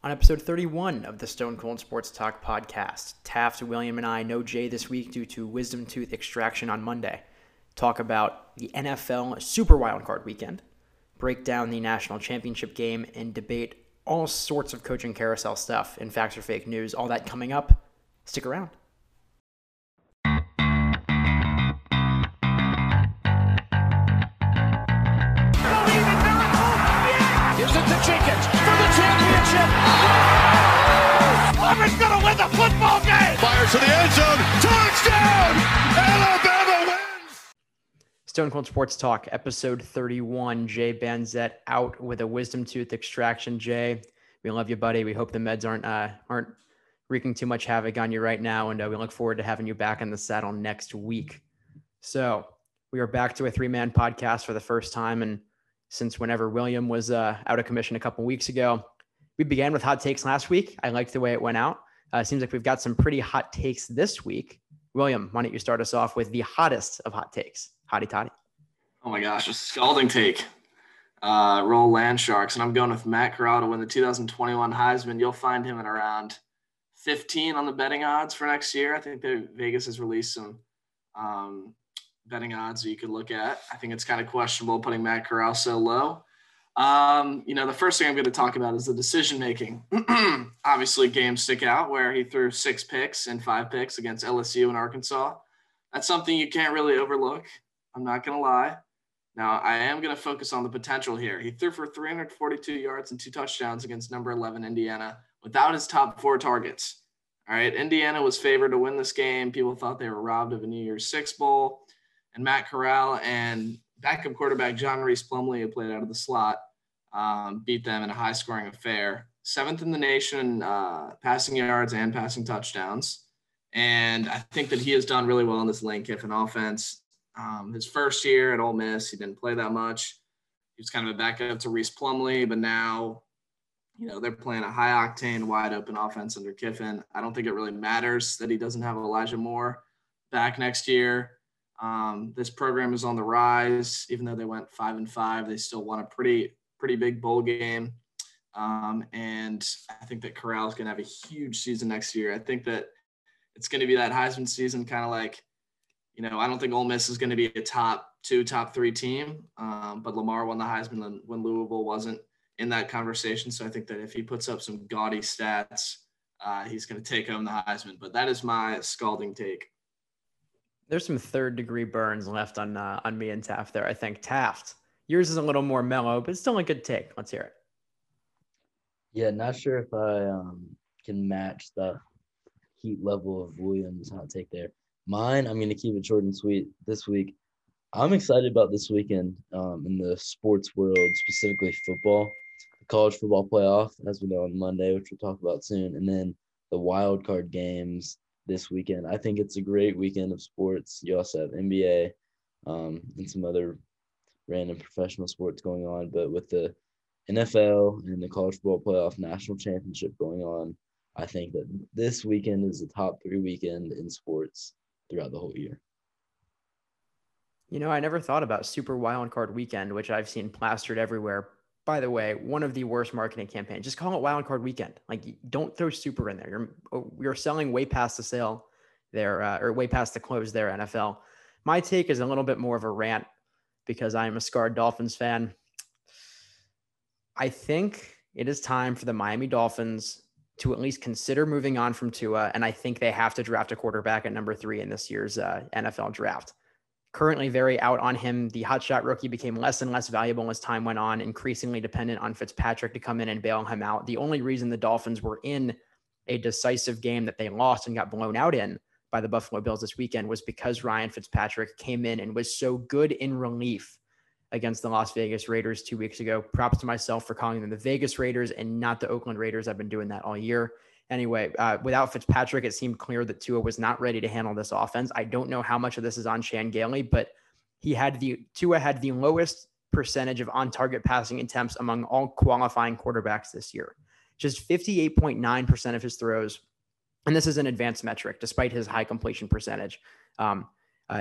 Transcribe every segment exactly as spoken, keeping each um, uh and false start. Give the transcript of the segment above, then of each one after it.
On episode thirty-one of the Stone Cold Sports Talk podcast, Taft, William, and I know Jay this week due to wisdom tooth extraction on Monday. Talk about the N F L Super Wildcard Weekend, break down the national championship game, and debate all sorts of coaching carousel stuff and facts or fake news. All that coming up. Stick around. Gives it to Jenkins for the championship. Auburn's gonna win the football game. Fires to the end zone. Touchdown! Alabama wins! Stone Cold Sports Talk, episode thirty-one. Jay Banzet out with a wisdom tooth extraction. Jay, we love you, buddy. We hope the meds aren't uh, aren't wreaking too much havoc on you right now, and uh, we look forward to having you back in the saddle next week. So we are back to a three-man podcast for the first time, and since whenever William was uh, out of commission a couple weeks ago. We began with hot takes last week. I liked the way it went out. Uh, seems like we've got some pretty hot takes this week. William, why don't you start us off with the hottest of hot takes? Hotty toddy. Oh my gosh, a scalding take. Uh, roll Land Sharks, and I'm going with Matt Corral to win the two thousand twenty-one Heisman. You'll find him at around fifteen on the betting odds for next year. I think that Vegas has released some um, betting odds that you could look at. I think it's kind of questionable putting Matt Corral so low. Um, you know, the first thing I'm going to talk about is the decision-making. Obviously, games stick out where he threw six picks and five picks against L S U and Arkansas. That's something you can't really overlook. I'm not going to lie. Now, I am going to focus on the potential here. He threw for three hundred forty-two yards and two touchdowns against number eleven Indiana without his top four targets. All right, Indiana was favored to win this game. People thought they were robbed of a New Year's Six bowl. And Matt Corral and backup quarterback John Reese Plumlee, who played out of the slot, um, beat them in a high-scoring affair. Seventh in the nation uh, passing yards and passing touchdowns. And I think that he has done really well in this Lane Kiffin offense. Um, his first year at Ole Miss, he didn't play that much. He was kind of a backup to Reese Plumlee, but now, you know, they're playing a high-octane, wide-open offense under Kiffin. I don't think it really matters that he doesn't have Elijah Moore back next year. Um, this program is on the rise. Even though they went five and five, they still won a pretty, pretty big bowl game. Um, and I think that Corral is going to have a huge season next year. I think that it's going to be that Heisman season, kind of like, you know, I don't think Ole Miss is going to be a top two, top three team. Um, but Lamar won the Heisman when Louisville wasn't in that conversation. So I think that if he puts up some gaudy stats, uh, he's going to take home the Heisman. But that is my scalding take. There's some third degree burns left on uh, on me and Taft there. I think Taft, yours is a little more mellow, but still a good take. Let's hear it. Yeah, not sure if I um, can match the heat level of Williams' hot take there. Mine, I'm going to keep it short and sweet this week. I'm excited about this weekend um, in the sports world, specifically football, the college football playoff, as we know on Monday, which we'll talk about soon, and then the wild card games this weekend. I think it's a great weekend of sports. You also have N B A um, and some other random professional sports going on. But with the N F L and the college football playoff national championship going on, I think that this weekend is the top three weekend in sports throughout the whole year. You know, I never thought about Super Wildcard Weekend, which I've seen plastered everywhere. By the way, one of the worst marketing campaigns. Just call it Wildcard Weekend. Like, don't throw super in there. You're you're selling way past the sale there, uh, or way past the close there, N F L. My take is a little bit more of a rant because I am a scarred Dolphins fan. I think it is time for the Miami Dolphins to at least consider moving on from Tua, and I think they have to draft a quarterback at number three in this year's uh, N F L draft. Currently very out on him. The hotshot rookie became less and less valuable as time went on, increasingly dependent on Fitzpatrick to come in and bail him out. The only reason the Dolphins were in a decisive game that they lost and got blown out in by the Buffalo Bills this weekend was because Ryan Fitzpatrick came in and was so good in relief against the Las Vegas Raiders two weeks ago. Props to myself for calling them the Vegas Raiders and not the Oakland Raiders. I've been doing that all year. Anyway, uh, without Fitzpatrick, it seemed clear that Tua was not ready to handle this offense. I don't know how much of this is on Chan Gailey, but he had the Tua had the lowest percentage of on-target passing attempts among all qualifying quarterbacks this year. Just fifty-eight point nine percent of his throws, and this is an advanced metric, despite his high completion percentage. Um, uh,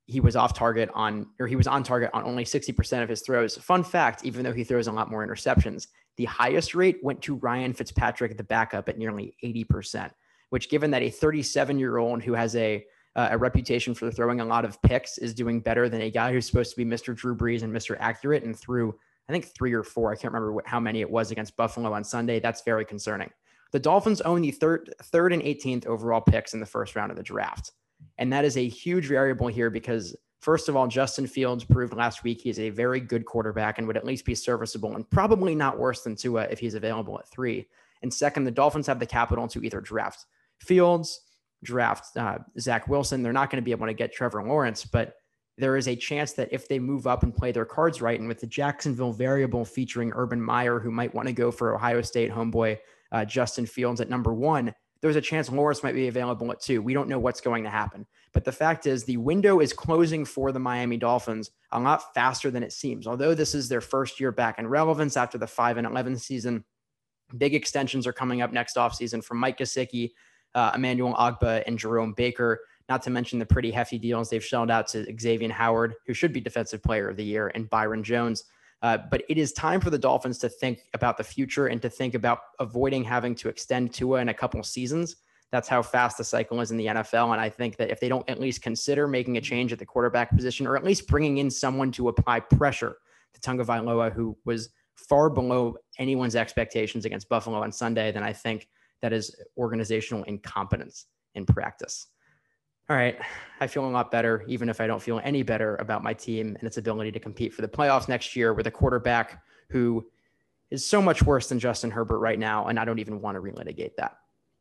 he was off target on, or he was on target on only sixty percent of his throws. Fun fact, even though he throws a lot more interceptions, the highest rate went to Ryan Fitzpatrick, the backup, at nearly eighty percent, which, given that a thirty-seven-year-old who has a uh, a reputation for throwing a lot of picks is doing better than a guy who's supposed to be Mister Drew Brees and Mister Accurate and threw, I think, three or four. I can't remember what, how many it was against Buffalo on Sunday. That's very concerning. The Dolphins own the third, third and eighteenth overall picks in the first round of the draft. And that is a huge variable here because, first of all, Justin Fields proved last week he is a very good quarterback and would at least be serviceable and probably not worse than Tua if he's available at three. And second, the Dolphins have the capital to either draft Fields, draft uh, Zach Wilson. They're not going to be able to get Trevor Lawrence, but there is a chance that if they move up and play their cards right, and with the Jacksonville variable featuring Urban Meyer, who might want to go for Ohio State homeboy uh, Justin Fields at number one, there's a chance Lawrence might be available at two. We don't know what's going to happen. But the fact is the window is closing for the Miami Dolphins a lot faster than it seems. Although this is their first year back in relevance after the five and eleven season, big extensions are coming up next offseason from Mike Gesicki, uh, Emmanuel Ogbah, and Jerome Baker, not to mention the pretty hefty deals they've shelled out to Xavier Howard, who should be Defensive Player of the Year, and Byron Jones. Uh, but it is time for the Dolphins to think about the future and to think about avoiding having to extend Tua in a couple of seasons. That's how fast the cycle is in the N F L. And I think that if they don't at least consider making a change at the quarterback position, or at least bringing in someone to apply pressure to Tua Tagovailoa, who was far below anyone's expectations against Buffalo on Sunday, then I think that is organizational incompetence in practice. All right, I feel a lot better, even if I don't feel any better about my team and its ability to compete for the playoffs next year with a quarterback who is so much worse than Justin Herbert right now, and I don't even want to relitigate that.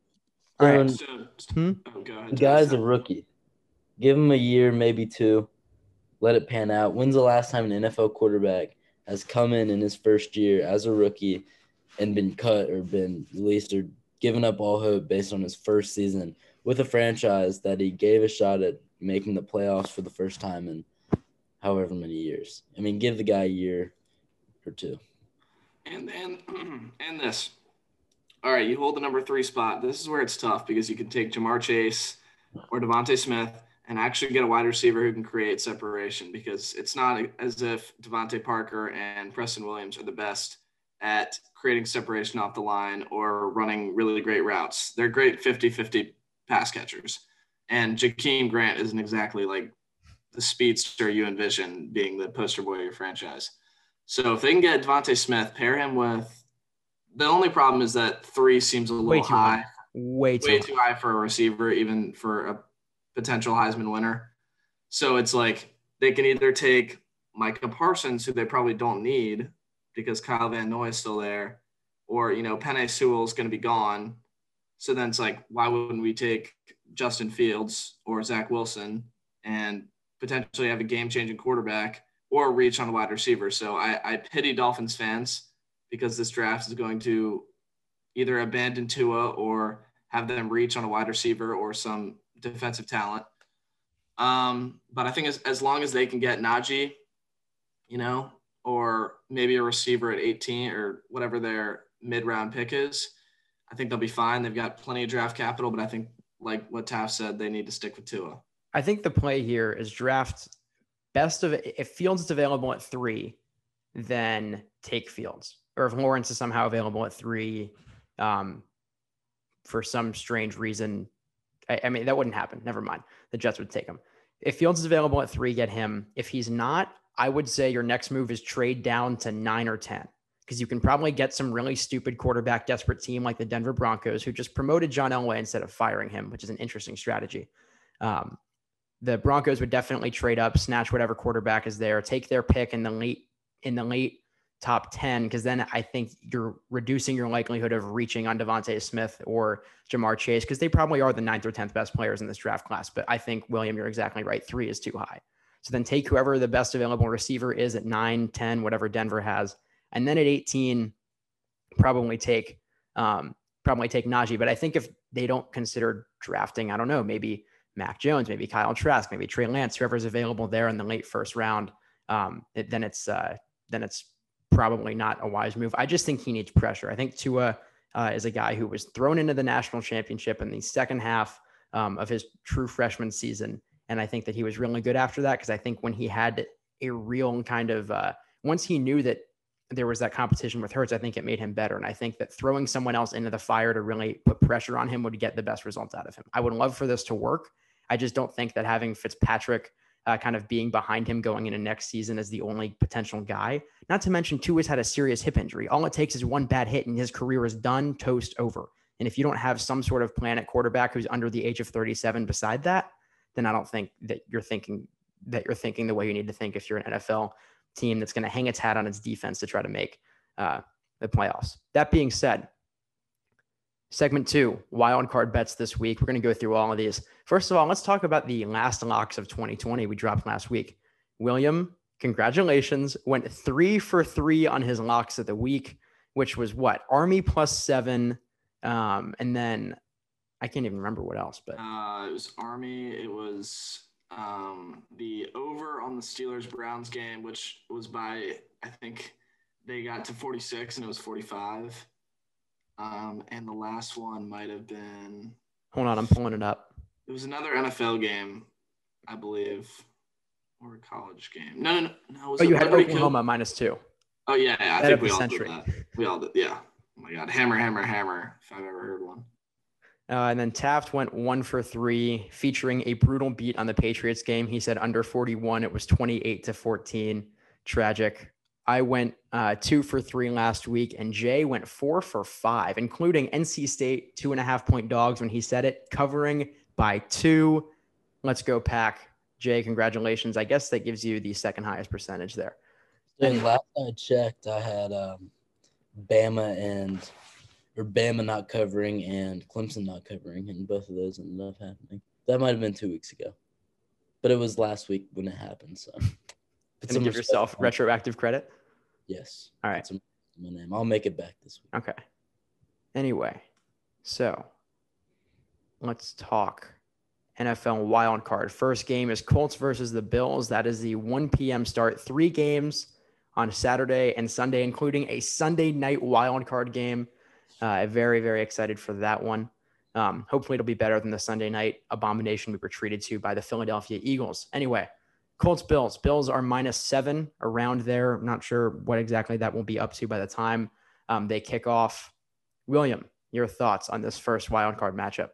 All right. So, Hmm? oh, go ahead, The guy's a rookie. Give him a year, maybe two. Let it pan out. When's the last time an N F L quarterback has come in in his first year as a rookie and been cut or been released or given up all hope based on his first season with a franchise that he gave a shot at making the playoffs for the first time in however many years? I mean, give the guy a year or two. And and and this. All right, you hold the number three spot. This is where it's tough because you can take Jamar Chase or Devontae Smith and actually get a wide receiver who can create separation, because it's not as if Devontae Parker and Preston Williams are the best at creating separation off the line or running really great routes. They're great fifty-fifty pass catchers. And Jakeem Grant isn't exactly like the speedster you envision being the poster boy of your franchise. So if they can get Devontae Smith, pair him with – the only problem is that three seems a little Way too high. high. Way too Way high. too high for a receiver, even for a potential Heisman winner. So it's like they can either take Micah Parsons, who they probably don't need because Kyle Van Noy is still there, or, you know, Penei Sewell is going to be gone. So then it's like, why wouldn't we take Justin Fields or Zach Wilson and potentially have a game-changing quarterback or reach on a wide receiver? So I, I pity Dolphins fans because this draft is going to either abandon Tua or have them reach on a wide receiver or some defensive talent. Um, but I think as, as long as they can get Najee, you know, or maybe a receiver at eighteen or whatever their mid-round pick is, I think they'll be fine. They've got plenty of draft capital, but I think, like what Taft said, they need to stick with Tua. I think the play here is draft best of – if Fields is available at three, then take Fields. Or if Lawrence is somehow available at three um, for some strange reason – I, I mean, that wouldn't happen. Never mind. The Jets would take him. If Fields is available at three, get him. If he's not, I would say your next move is trade down to nine or ten, because you can probably get some really stupid quarterback desperate team like the Denver Broncos, who just promoted John Elway instead of firing him, which is an interesting strategy. Um, the Broncos would definitely trade up, snatch whatever quarterback is there, take their pick in the late in the late top ten, because then I think you're reducing your likelihood of reaching on Devontae Smith or Jamar Chase, because they probably are the ninth or tenth best players in this draft class. But I think, William, you're exactly right. Three is too high. So then take whoever the best available receiver is at nine, ten, whatever Denver has. And then at eighteen, probably take um, probably take Najee. But I think if they don't consider drafting, I don't know, maybe Mac Jones, maybe Kyle Trask, maybe Trey Lance, whoever's available there in the late first round, um, it, then it's uh, then it's probably not a wise move. I just think he needs pressure. I think Tua uh, is a guy who was thrown into the national championship in the second half um, of his true freshman season. And I think that he was really good after that, because I think when he had a real kind of, uh, once he knew that there was that competition with Hurts, I think it made him better. And I think that throwing someone else into the fire to really put pressure on him would get the best results out of him. I would love for this to work. I just don't think that having Fitzpatrick uh, kind of being behind him going into next season as the only potential guy, not to mention Tua's had a serious hip injury. All it takes is one bad hit and his career is done, toast, over. And if you don't have some sort of plan at quarterback who's under the age of thirty-seven beside that, then I don't think that you're thinking that you're thinking the way you need to think if you're an N F L team that's going to hang its hat on its defense to try to make uh, the playoffs. That being said, segment two, wild card bets this week. We're going to go through all of these. First of all, let's talk about the last locks of twenty twenty we dropped last week. William, congratulations, went three for three on his locks of the week, which was what? Army plus seven. Um, and then I can't even remember what else, but uh, it was Army. It was um, the over on the Steelers Browns game, which was by, I think they got to forty-six and it was forty-five. Um, and the last one might have been, hold on, I'm pulling it up. It was another N F L game, I believe, or a college game. No, no, no. no it was oh, you had Liberty Oklahoma Coop. minus two. Oh yeah, yeah. I That think of we the all century. did that. We all did, yeah. Oh my God, hammer, hammer, hammer. If I've ever heard one. Uh, and then Taft went one for three, featuring a brutal beat on the Patriots game. He said under forty-one, it was twenty-eight to fourteen. Tragic. I went uh, two for three last week, and Jay went four for five, including N C State, two and a half point dogs when he said it, covering by two. Let's go, Pack. Jay, congratulations. I guess that gives you the second highest percentage there. And last I checked, I had um, Bama and or Bama not covering and Clemson not covering, and both of those ended up happening. That might have been two weeks ago, but it was last week when it happened. So, Can you give yourself on. retroactive credit? Yes. All right. That's my name. I'll make it back this week. Okay. Anyway, so let's talk N F L wild card. First game is Colts versus the Bills. That is the one p.m. start. Three games on Saturday and Sunday, including a Sunday night wild card game. Uh, very, very excited for that one. Um, hopefully it'll be better than the Sunday night abomination we were treated to by the Philadelphia Eagles. Anyway, Colts, Bills. Bills are minus seven around there. I'm not sure what exactly that will be up to by the time um, they kick off. William, your thoughts on this first wild card matchup?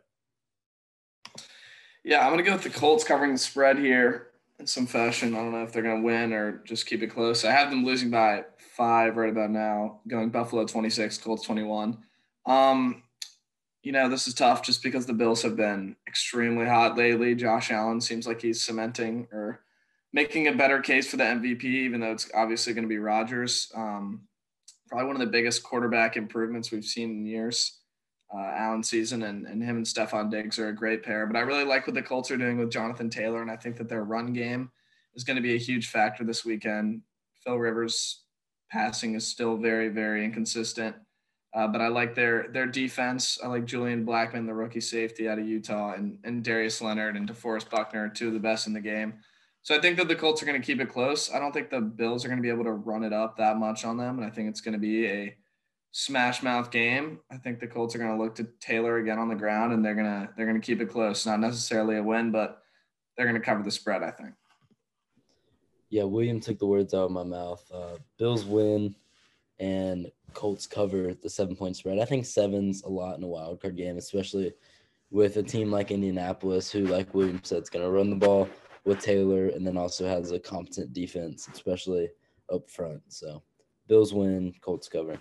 Yeah, I'm going to go with the Colts covering the spread here in some fashion. I don't know if they're going to win or just keep it close. I have them losing by five right about now, going Buffalo twenty-six, Colts twenty-one. Um, you know, this is tough just because the Bills have been extremely hot lately. Josh Allen seems like he's cementing or making a better case for the M V P, even though it's obviously going to be Rodgers. Um, probably one of the biggest quarterback improvements we've seen in years. Uh, Allen season and, and him and Stephon Diggs are a great pair. But I really like what the Colts are doing with Jonathan Taylor, and I think that their run game is going to be a huge factor this weekend. Phil Rivers' passing is still very, very inconsistent. Uh, but I like their their defense. I like Julian Blackmon, the rookie safety out of Utah, and, and Darius Leonard and DeForest Buckner, two of the best in the game. So I think that the Colts are going to keep it close. I don't think the Bills are going to be able to run it up that much on them, and I think it's going to be a smash mouth game. I think the Colts are going to look to Taylor again on the ground, and they're going to they're going to keep it close. Not necessarily a win, but they're going to cover the spread, I think. Yeah, William took the words out of my mouth. Uh, Bills win, and Colts cover the seven-point spread. I think seven's a lot in a wild card game, especially with a team like Indianapolis, who, like William said, is going to run the ball with Taylor, and then also has a competent defense, especially up front. So, Bills win, Colts cover.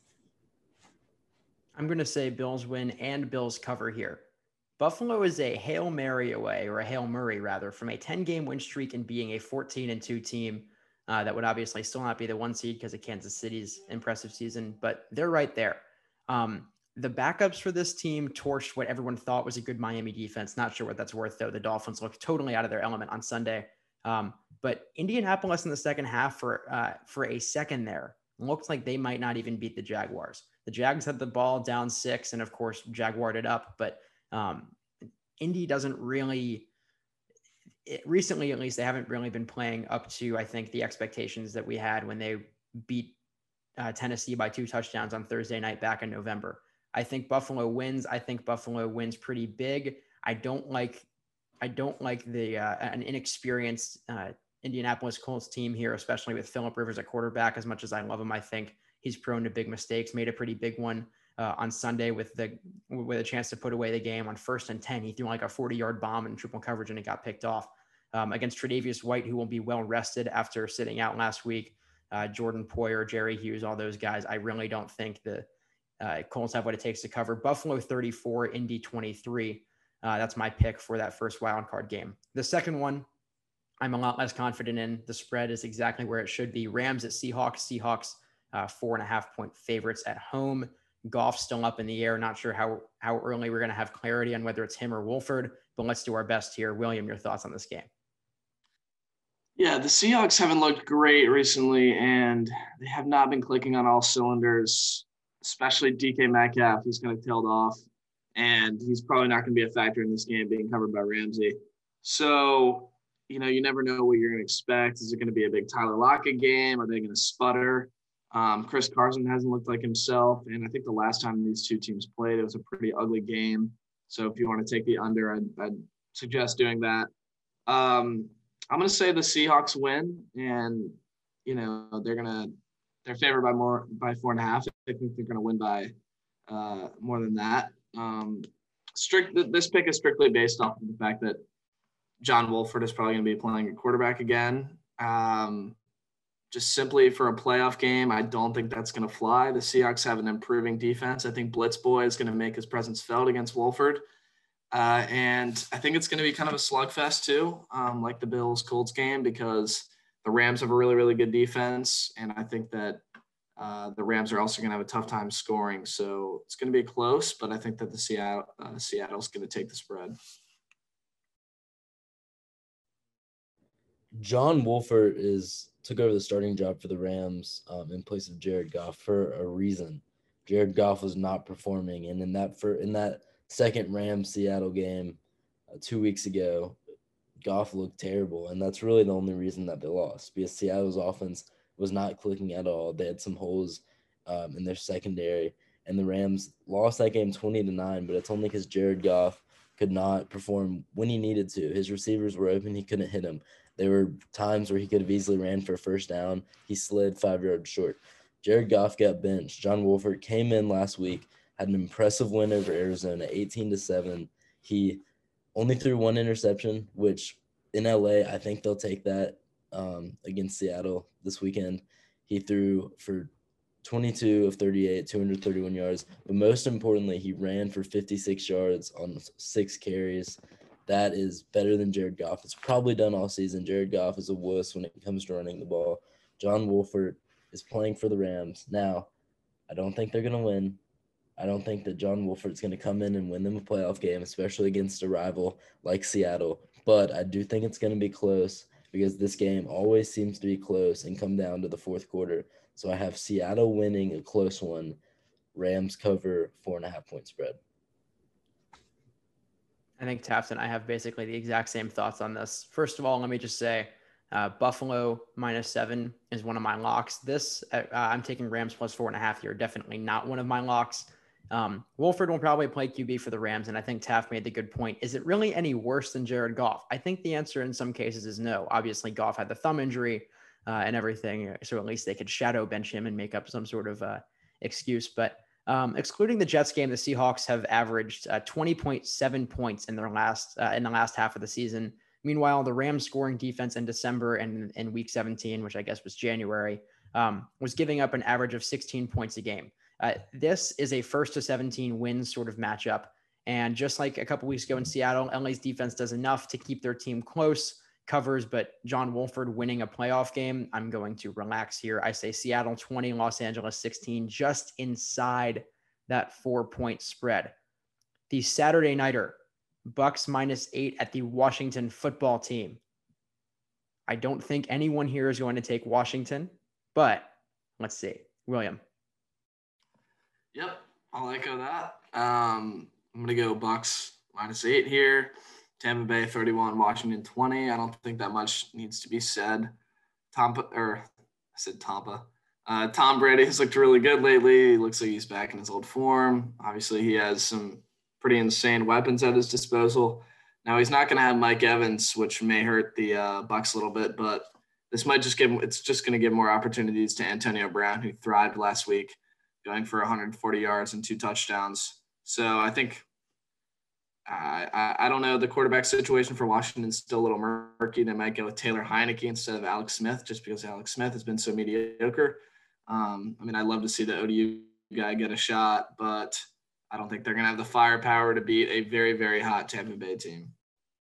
I'm going to say Bills win and Bills cover here. Buffalo is a Hail Mary away, or a Hail Murray rather, from a ten-game win streak and being a fourteen and two team. Uh, that would obviously still not be the one seed because of Kansas City's impressive season, but they're right there. Um, the backups for this team torched what everyone thought was a good Miami defense. Not sure what that's worth, though. The Dolphins looked totally out of their element on Sunday. Um, but Indianapolis in the second half for uh, for a second there looked like they might not even beat the Jaguars. The Jags had the ball down six, and of course, Jaguared it up. But um, Indy doesn't really, it, recently at least, they haven't really been playing up to, I think, the expectations that we had when they beat uh, Tennessee by two touchdowns on Thursday night back in November. I think Buffalo wins. I think Buffalo wins pretty big. I don't like I don't like the uh, an inexperienced uh, Indianapolis Colts team here, especially with Phillip Rivers at quarterback. As much as I love him, I think he's prone to big mistakes. Made a pretty big one uh, on Sunday with the with a chance to put away the game on first and ten. He threw like a forty-yard bomb in triple coverage and it got picked off. Um, against Tre'Davious White, who will be well rested after sitting out last week. Uh, Jordan Poyer, Jerry Hughes, all those guys. I really don't think the uh, Colts have what it takes to cover. Buffalo thirty-four, Indy twenty-three. Uh, that's my pick for that first wild card game. The second one, I'm a lot less confident in. The spread is exactly where it should be. Rams at Seahawks. Seahawks, uh, four and a half point favorites at home. Goff still up in the air. Not sure how, how early we're going to have clarity on whether it's him or Wolford, but let's do our best here. William, your thoughts on this game? Yeah, the Seahawks haven't looked great recently, and they have not been clicking on all cylinders, especially D K Metcalf. He's kind of tailed off, and he's probably not going to be a factor in this game being covered by Ramsey. So, you know, you never know what you're going to expect. Is it going to be a big Tyler Lockett game? Are they going to sputter? Um, Chris Carson hasn't looked like himself, and I think the last time these two teams played, it was a pretty ugly game. So if you want to take the under, I'd, I'd suggest doing that. Um, I'm going to say the Seahawks win, and, you know, they're going to – they're favored by more – by four and a half. I think they're going to win by uh, more than that. Um, strict. This pick is strictly based off of the fact that John Wolford is probably going to be playing at quarterback again. Um, just simply for a playoff game, I don't think that's going to fly. The Seahawks have an improving defense. I think Blitzboy is going to make his presence felt against Wolford. Uh, and I think it's going to be kind of a slugfest too, um, like the Bills-Colts game, because the Rams have a really, really good defense. And I think that uh, the Rams are also going to have a tough time scoring. So it's going to be close, but I think that the Seattle, uh, Seattle's going to take the spread. John Wolford is took over the starting job for the Rams um, in place of Jared Goff for a reason. Jared Goff was not performing, and in that for in that second Rams-Seattle game uh, two weeks ago, Goff looked terrible, and that's really the only reason that they lost, because Seattle's offense was not clicking at all. They had some holes um, in their secondary, and the Rams lost that game twenty to nine, but it's only because Jared Goff could not perform when he needed to. His receivers were open. He couldn't hit them. There were times where he could have easily ran for a first down. He slid five yards short. Jared Goff got benched. John Wolford came in last week, had an impressive win over Arizona, eighteen to seven. He only threw one interception, which in L A, I think they'll take that um, against Seattle this weekend. He threw for twenty-two of thirty-eight, two hundred thirty-one yards. But most importantly, he ran for fifty-six yards on six carries. That is better than Jared Goff. It's probably done all season. Jared Goff is a wuss when it comes to running the ball. John Wolford is playing for the Rams. Now, I don't think they're going to win. I don't think that John Wolford's going to come in and win them a playoff game, especially against a rival like Seattle. But I do think it's going to be close because this game always seems to be close and come down to the fourth quarter. So I have Seattle winning a close one. Rams cover four and a half point spread. I think Taft and I have basically the exact same thoughts on this. First of all, let me just say uh, Buffalo minus seven is one of my locks. This, uh, I'm taking Rams plus four and a half here. Definitely not one of my locks. Um, Wolford will probably play Q B for the Rams, and I think Taft made the good point. Is it really any worse than Jared Goff? I think the answer in some cases is no. Obviously, Goff had the thumb injury uh, and everything, so at least they could shadow bench him and make up some sort of uh, excuse. But um, excluding the Jets game, the Seahawks have averaged uh, twenty point seven points in their last uh, in the last half of the season. Meanwhile, the Rams scoring defense in December and in week seventeen, which I guess was January, um, was giving up an average of sixteen points a game. Uh, this is a first to seventeen wins sort of matchup. And just like a couple weeks ago in Seattle, L A's defense does enough to keep their team close, covers, but John Wolford winning a playoff game, I'm going to relax here. I say Seattle twenty, Los Angeles sixteen, just inside that four-point spread. The Saturday nighter, Bucks minus eight at the Washington football team. I don't think anyone here is going to take Washington, but let's see. William. Yep, I'll echo that. Um, I'm going to go Bucks minus eight here. Tampa Bay thirty-one, Washington twenty. I don't think that much needs to be said. Tampa, or I said Tampa. Uh, Tom Brady has looked really good lately. He looks like he's back in his old form. Obviously, he has some pretty insane weapons at his disposal. Now he's not going to have Mike Evans, which may hurt the uh, Bucs a little bit, but this might just give it's just going to give more opportunities to Antonio Brown, who thrived last week, going for one hundred forty yards and two touchdowns. So I think uh, I I don't know, the quarterback situation for Washington's still a little murky. They might go with Taylor Heineke instead of Alex Smith, just because Alex Smith has been so mediocre. Um, I mean, I'd love to see the O D U guy get a shot, but I don't think they're going to have the firepower to beat a very, very hot Tampa Bay team.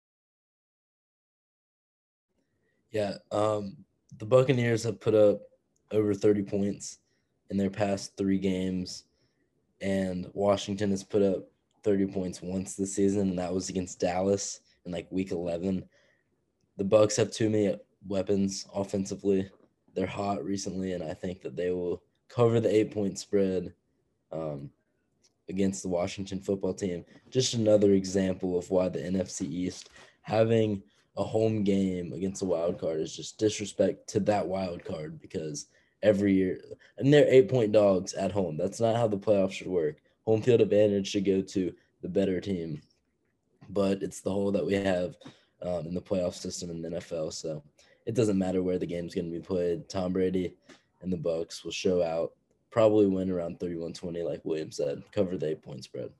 Yeah, um, the Buccaneers have put up over thirty points in their past three games, and Washington has put up thirty points once this season, and that was against Dallas in like week eleven. The Bucs have too many weapons offensively. They're hot recently, and I think that they will cover the eight-point spread um, against the Washington football team. Just another example of why the N F C East having a home game against a wild card is just disrespect to that wild card, because every year, and they're eight-point dogs at home. That's not how the playoffs should work. Home field advantage should go to the better team, but it's the hole that we have um, in the playoff system in the N F L. So it doesn't matter where the game's going to be played. Tom Brady and the Bucs will show out, probably win around thirty-one twenty, like William said, cover the eight-point spread.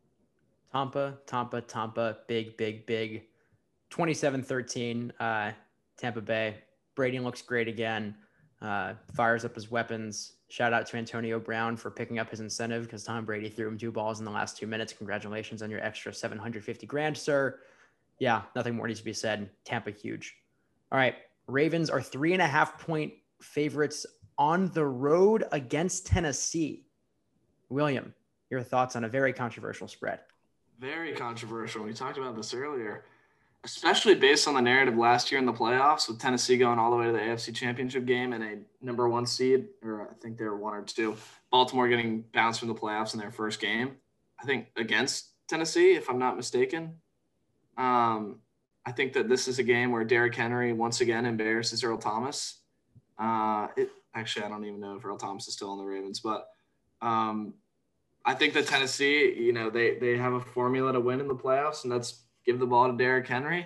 Tampa, Tampa, Tampa, big, big, big. twenty-seven thirteen, uh, Tampa Bay. Brady looks great again. Uh, fires up his weapons. Shout out to Antonio Brown for picking up his incentive, because Tom Brady threw him two balls in the last two minutes. Congratulations on your extra seven hundred fifty grand, sir. Yeah, nothing more needs to be said. Tampa huge. All right, Ravens are three and a half point favorites on the road against Tennessee. William, your thoughts on a very controversial spread? Very controversial. We talked about this earlier, especially based on the narrative last year in the playoffs, with Tennessee going all the way to the A F C Championship game and a number one seed, or I think they were one or two. Baltimore getting bounced from the playoffs in their first game, I think, against Tennessee, if I'm not mistaken. Um, I think that this is a game where Derrick Henry once again embarrasses Earl Thomas. Uh, it, actually, I don't even know if Earl Thomas is still on the Ravens, but um, I think that Tennessee, you know, they they have a formula to win in the playoffs, and that's give the ball to Derrick Henry.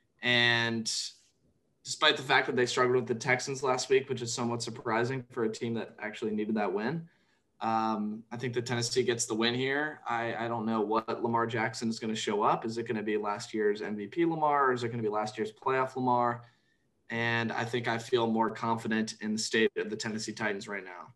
And despite the fact that they struggled with the Texans last week, which is somewhat surprising for a team that actually needed that win, um, I think that Tennessee gets the win here. I, I don't know what Lamar Jackson is going to show up. Is it going to be last year's M V P Lamar, or is it going to be last year's playoff Lamar? And I think I feel more confident in the state of the Tennessee Titans right now.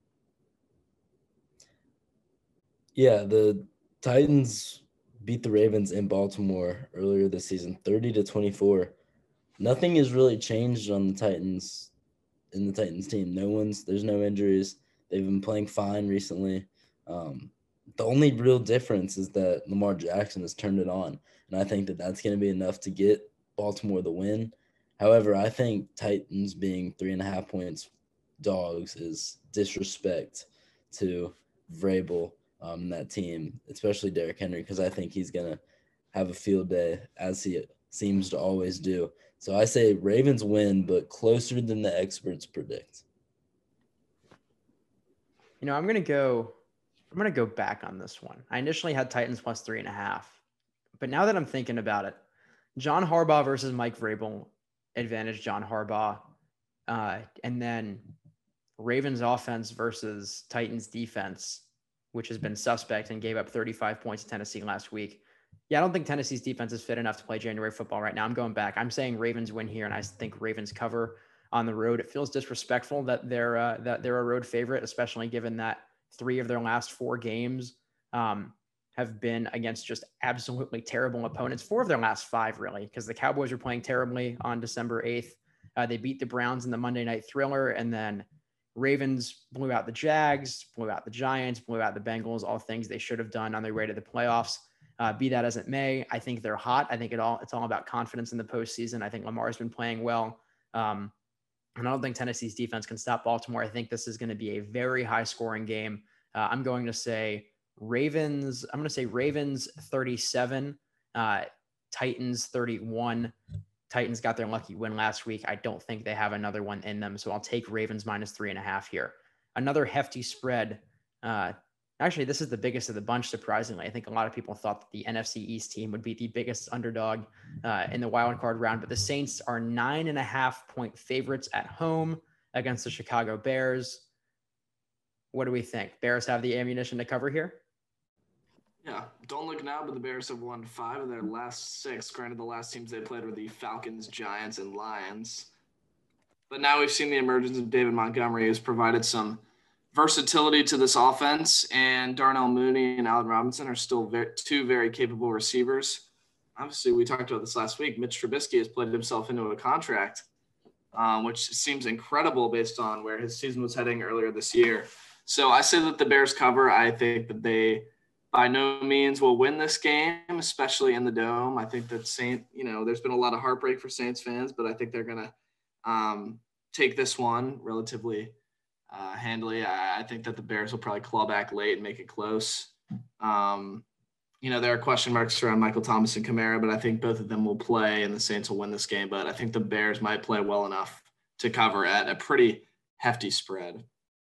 Yeah, the Titans beat the Ravens in Baltimore earlier this season, thirty to twenty-four. Nothing has really changed on the Titans, in the Titans team. No one's, there's no injuries. They've been playing fine recently. Um, the only real difference is that Lamar Jackson has turned it on, and I think that that's going to be enough to get Baltimore the win. However, I think Titans being three and a half points dogs is disrespect to Vrabel, um, that team, especially Derrick Henry, because I think he's going to have a field day, as he seems to always do. So I say Ravens win, but closer than the experts predict. You know, I'm going to go, I'm going to go back on this one. I initially had Titans plus three and a half, but now that I'm thinking about it, John Harbaugh versus Mike Vrabel, advantage John Harbaugh. Uh, and then Ravens offense versus Titans defense, which has been suspect and gave up thirty-five points to Tennessee last week. Yeah, I don't think Tennessee's defense is fit enough to play January football right now. I'm going back. I'm saying Ravens win here, and I think Ravens cover on the road. It feels disrespectful that they're uh, that they're a road favorite, especially given that three of their last four games um, have been against just absolutely terrible opponents. Four of their last five, really, because the Cowboys were playing terribly on December eighth. Uh, they beat the Browns in the Monday Night Thriller, and then Ravens blew out the Jags, blew out the Giants, blew out the Bengals, all things they should have done on their way to the playoffs. Uh, be that as it may, I think they're hot. I think it all it's all about confidence in the postseason. I think Lamar's been playing well. Um, and I don't think Tennessee's defense can stop Baltimore. I think this is going to be a very high scoring game. Uh, I'm going to say Ravens. I'm going to say Ravens thirty-seven, uh, Titans thirty-one. Titans got their lucky win last week. I don't think they have another one in them. So I'll take Ravens minus three and a half here. Another hefty spread. Uh, Actually, this is the biggest of the bunch, surprisingly. I think a lot of people thought that the N F C East team would be the biggest underdog uh, in the wild card round, but the Saints are nine and a half point favorites at home against the Chicago Bears. What do we think? Bears have the ammunition to cover here? Yeah, don't look now, but the Bears have won five of their last six. Granted, the last teams they played were the Falcons, Giants, and Lions. But now we've seen the emergence of David Montgomery, who's provided some versatility to this offense, and Darnell Mooney and Allen Robinson are still very, two very capable receivers. Obviously, we talked about this last week. Mitch Trubisky has played himself into a contract, um, which seems incredible based on where his season was heading earlier this year. So I say that the Bears cover. I think that they by no means will win this game, especially in the Dome. I think that Saint, you know, there's been a lot of heartbreak for Saints fans, but I think they're going to um, take this one relatively uh, handily. I, I think that the Bears will probably claw back late and make it close. Um, you know, there are question marks around Michael Thomas and Kamara, but I think both of them will play and the Saints will win this game. But I think the Bears might play well enough to cover at a pretty hefty spread.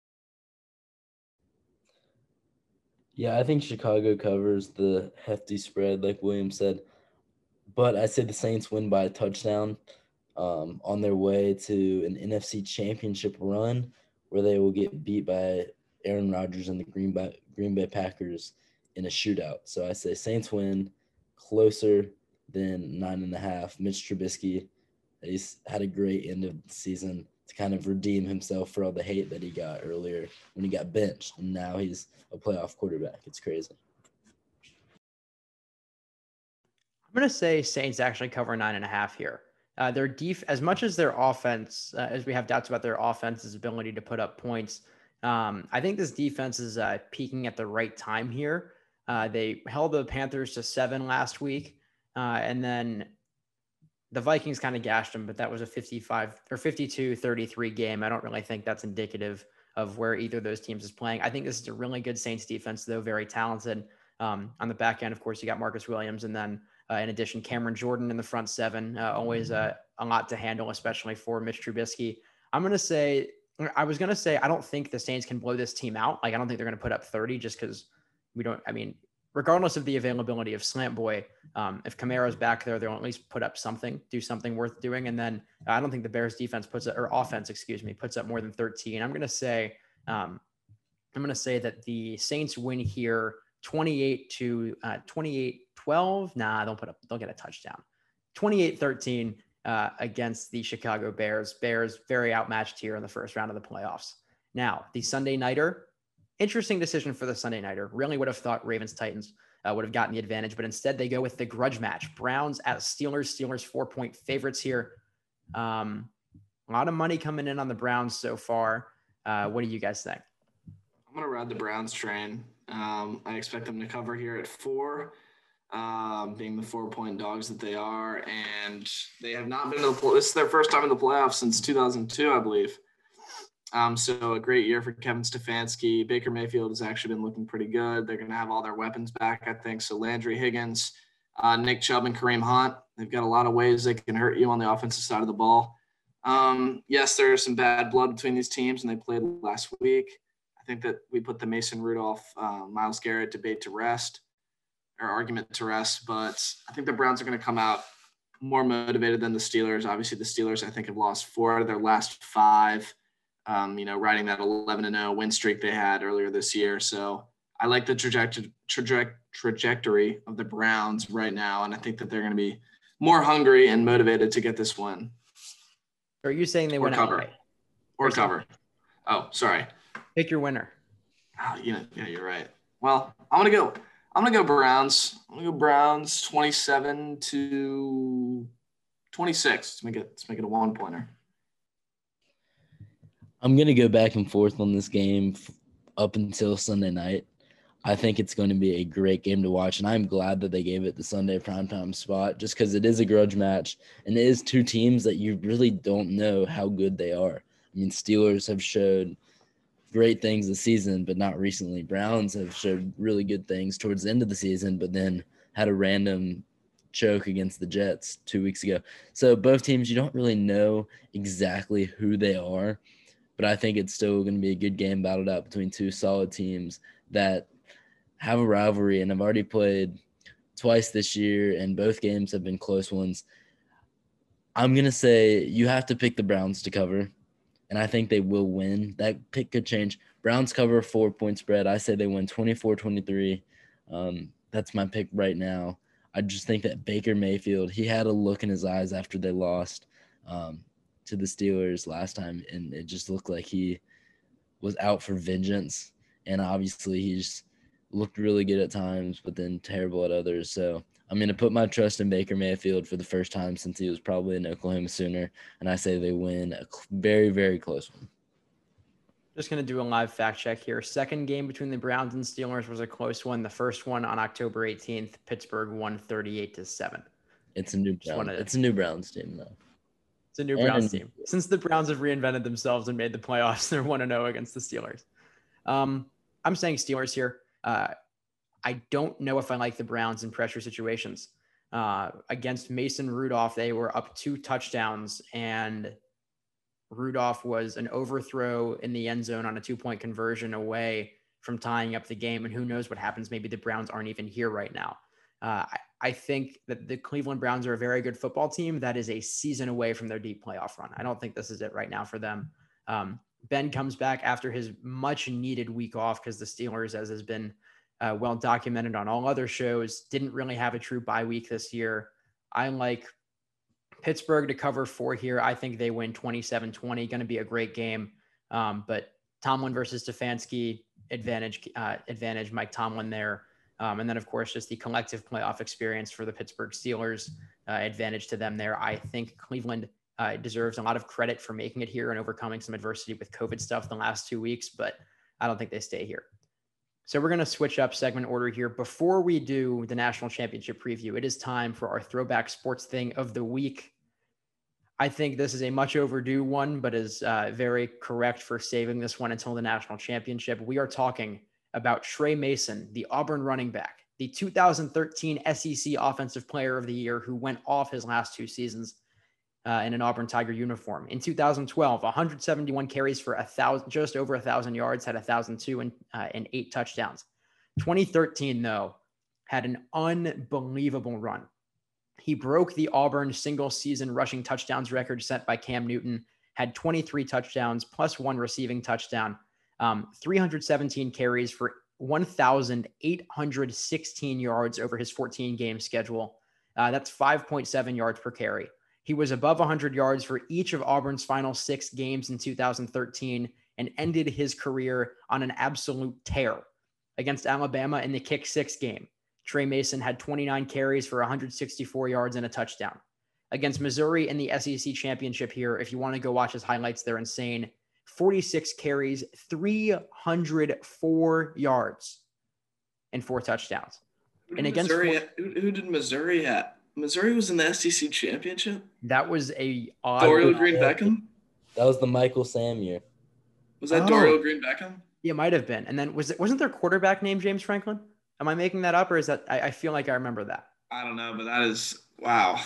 Yeah, I think Chicago covers the hefty spread, like William said. But I say the Saints win by a touchdown um, on their way to an N F C championship run where they will get beat by Aaron Rodgers and the Green Bay, Green Bay Packers in a shootout. So I say Saints win closer than nine and a half. Mitch Trubisky, he's had a great end of the season to kind of redeem himself for all the hate that he got earlier when he got benched. And now he's a playoff quarterback. It's crazy. I'm going to say Saints actually cover nine and a half here. Uh, their def, as much as their offense, uh, as we have doubts about their offense's ability to put up points, um, I think this defense is uh, peaking at the right time here. Uh, they held the Panthers to seven last week, uh, and then the Vikings kind of gashed them, but that was a fifty-five or fifty-two thirty-three game. I don't really think that's indicative of where either of those teams is playing. I think this is a really good Saints defense, though very talented. Um, on the back end, of course, you got Marcus Williams, and then uh, in addition, Cameron Jordan in the front seven. Uh, always uh, a lot to handle, especially for Mitch Trubisky. I'm going to say, I was going to say, I don't think the Saints can blow this team out. Like, I don't think they're going to put up thirty just because we don't, I mean, regardless of the availability of Slant Boy, um, if Kamara's back there, they'll at least put up something, do something worth doing. And then uh, I don't think the Bears defense puts it, or offense, excuse me, puts up more than thirteen. I'm going to say, um, I'm going to say that the Saints win here twenty-eight to uh, twenty-eight twelve. Nah, don't put up, they'll get a touchdown. twenty-eight thirteen uh, against the Chicago Bears. Bears very outmatched here in the first round of the playoffs. Now, the Sunday nighter, interesting decision for the Sunday nighter. Really would have thought Ravens Titans uh, would have gotten the advantage, but instead they go with the grudge match. Browns at Steelers. Steelers four point favorites here. Um, a lot of money coming in on the Browns so far. Uh, what do you guys think? I'm going to ride the Browns train. Um, I expect them to cover here at four, um, being the four-point dogs that they are. And they have not been to the – this is their first time in the playoffs since two thousand two, I believe. Um, so a great year for Kevin Stefanski. Baker Mayfield has actually been looking pretty good. They're going to have all their weapons back, I think. So Landry Higgins, uh, Nick Chubb, and Kareem Hunt. They've got a lot of ways they can hurt you on the offensive side of the ball. Um, yes, there's some bad blood between these teams, and they played last week. I think that we put the Mason Rudolph, uh, Myles Garrett debate to rest, or argument to rest. But I think the Browns are going to come out more motivated than the Steelers. Obviously, the Steelers, I think, have lost four out of their last five. Um, you know, riding that eleven and oh win streak they had earlier this year. So I like the trajectory traje- trajectory of the Browns right now, and I think that they're going to be more hungry and motivated to get this win. Are you saying they or win cover outright? or cover? Oh, sorry. Pick your winner. Oh, you know, yeah, you're right. Well, I'm gonna go. I'm gonna go Browns. I'm gonna go Browns, twenty-seven to twenty-six. Let's make it. Let's make it a one pointer. I'm going to go back and forth on this game up until Sunday night. I think it's going to be a great game to watch, and I'm glad that they gave it the Sunday primetime spot just because it is a grudge match, and it is two teams that you really don't know how good they are. I mean, Steelers have showed great things this season, but not recently. Browns have showed really good things towards the end of the season, but then had a random choke against the Jets two weeks ago. So both teams, you don't really know exactly who they are. But I think it's still going to be a good game battled out between two solid teams that have a rivalry and have already played twice this year, and both games have been close ones. I'm going to say you have to pick the Browns to cover, and I think they will win. That pick could change. Browns cover four-point spread. I say they win twenty-four twenty-three. Um, that's my pick right now. I just think that Baker Mayfield, he had a look in his eyes after they lost um, to the Steelers last time, and it just looked like he was out for vengeance. And obviously he's looked really good at times, but then terrible at others. So I'm going to put my trust in Baker Mayfield for the first time since he was probably an Oklahoma Sooner, and I say they win a very, very close one. Just going to do a live fact check here. Second game between the Browns and Steelers was a close one. The first one on October eighteenth, Pittsburgh won thirty-eight to seven. It's a new Browns. It's a new Browns team, though. It's a new and Browns team. Since the Browns have reinvented themselves and made the playoffs, they're one and oh against the Steelers. Um, I'm saying Steelers here. Uh, I don't know if I like the Browns in pressure situations. Uh, against Mason Rudolph, they were up two touchdowns, and Rudolph was an overthrow in the end zone on a two-point conversion away from tying up the game. And who knows what happens? Maybe the Browns aren't even here right now. Uh, I, I think that the Cleveland Browns are a very good football team that is a season away from their deep playoff run. I don't think this is it right now for them. Um, Ben comes back after his much needed week off because the Steelers, as has been uh, well documented on all other shows, didn't really have a true bye week this year. I like Pittsburgh to cover four here. I think they win twenty-seven twenty. Going to be a great game. Um, but Tomlin versus Stefanski, advantage, uh, advantage Mike Tomlin there. Um, and then, of course, just the collective playoff experience for the Pittsburgh Steelers, uh, advantage to them there. I think Cleveland uh, deserves a lot of credit for making it here and overcoming some adversity with COVID stuff the last two weeks, but I don't think they stay here. So we're going to switch up segment order here. Before we do the national championship preview, it is time for our throwback sports thing of the week. I think this is a much overdue one, but is uh, very correct for saving this one until the national championship. We are talking about Trey Mason, the Auburn running back, the two thousand thirteen S E C Offensive Player of the Year, who went off his last two seasons uh, in an Auburn Tiger uniform. In two thousand twelve, one hundred seventy-one carries for a thousand, just over a thousand yards, had a thousand two and uh, and eight touchdowns. twenty thirteen, though, had an unbelievable run. He broke the Auburn single season rushing touchdowns record set by Cam Newton, had twenty-three touchdowns plus one receiving touchdown, um, three hundred seventeen carries for one thousand eight hundred sixteen yards over his fourteen game schedule. Uh, that's five point seven yards per carry. He was above one hundred yards for each of Auburn's final six games in two thousand thirteen and ended his career on an absolute tear. Against Alabama in the kick six game, Trey Mason had twenty-nine carries for one hundred sixty-four yards and a touchdown. Against Missouri in the S E C championship here, if you want to go watch his highlights, they're insane. forty-six carries, three hundred four yards, and four touchdowns. And against Missouri, who, who did Missouri have? Missouri was in the S E C championship. That was a odd. Dorial Green Beckham. That was the Michael Sam year. Was that Oh. Dorial Green Beckham? Yeah, it might have been. And then was it wasn't their quarterback named James Franklin? Am I making that up, or is that I, I feel like I remember that? I don't know, but that is wow.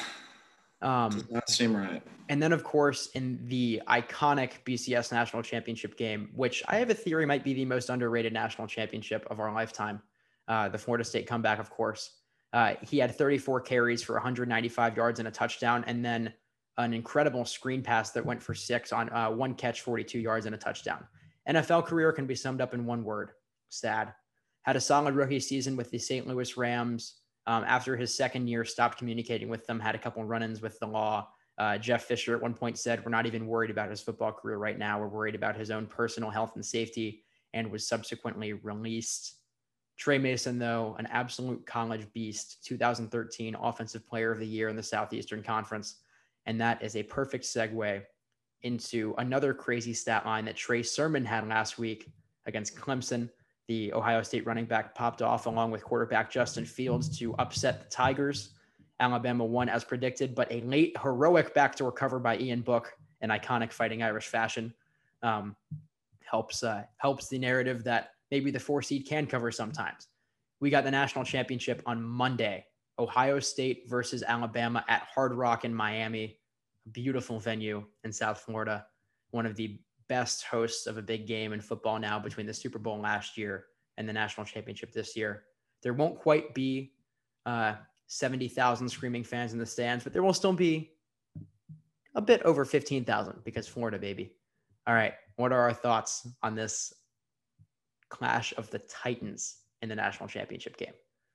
Um, Does not seem right. and then, of course, in the iconic B C S National Championship game, which I have a theory might be the most underrated national championship of our lifetime, uh, the Florida State comeback, of course. Uh, he had thirty-four carries for one hundred ninety-five yards and a touchdown, and then an incredible screen pass that went for six on uh, one catch, forty-two yards and a touchdown. N F L career can be summed up in one word: sad. Had a solid rookie season with the Saint Louis Rams. Um, after his second year, stopped communicating with them, had a couple run-ins with the law. Uh, Jeff Fisher at one point said, "We're not even worried about his football career right now. We're worried about his own personal health and safety," and was subsequently released. Trey Mason, though, an absolute college beast, two thousand thirteen Offensive Player of the Year in the Southeastern Conference. And that is a perfect segue into another crazy stat line that Trey Sermon had last week against Clemson. The Ohio State running back popped off along with quarterback Justin Fields to upset the Tigers. Alabama won as predicted, but a late heroic backdoor cover by Ian Book in iconic Fighting Irish fashion um, helps uh, helps the narrative that maybe the four seed can cover sometimes. We got the national championship on Monday. Ohio State versus Alabama at Hard Rock in Miami, a beautiful venue in South Florida. One of the best hosts of a big game in football now between the Super Bowl last year in the national championship this year. There won't quite be uh, seventy thousand screaming fans in the stands, but there will still be a bit over fifteen thousand because Florida, baby. All right. What are our thoughts on this clash of the Titans in the national championship game?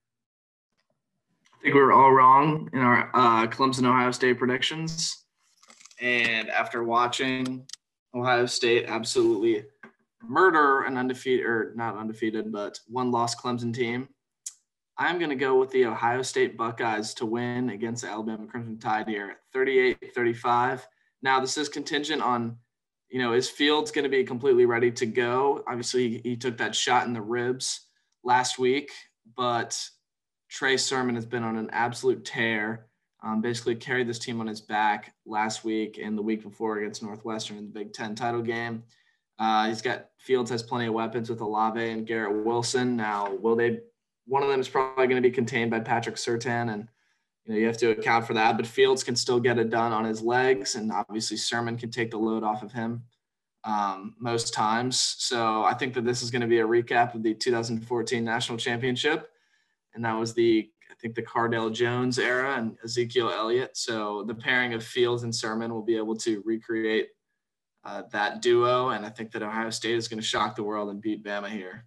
I think we were all wrong in our uh, Clemson Ohio State predictions. And after watching Ohio State absolutely murder an undefeated, or not undefeated, but one loss Clemson team, I'm going to go with the Ohio State Buckeyes to win against the Alabama Crimson Tide here, thirty-eight thirty-five. Now, this is contingent on, you know, is Fields going to be completely ready to go? Obviously, he, he took that shot in the ribs last week, but Trey Sermon has been on an absolute tear. Um, basically carried this team on his back last week and the week before against Northwestern in the Big Ten title game. Uh, he's got Fields has plenty of weapons with Olave and Garrett Wilson. Now, will they? One of them is probably going to be contained by Patrick Surtain, and you know you have to account for that. But Fields can still get it done on his legs, and obviously Sermon can take the load off of him um, most times. So I think that this is going to be a recap of the two thousand fourteen national championship, and that was the I think the Cardale Jones era and Ezekiel Elliott. So the pairing of Fields and Sermon will be able to recreate uh, that duo. And I think that Ohio State is going to shock the world and beat Bama here.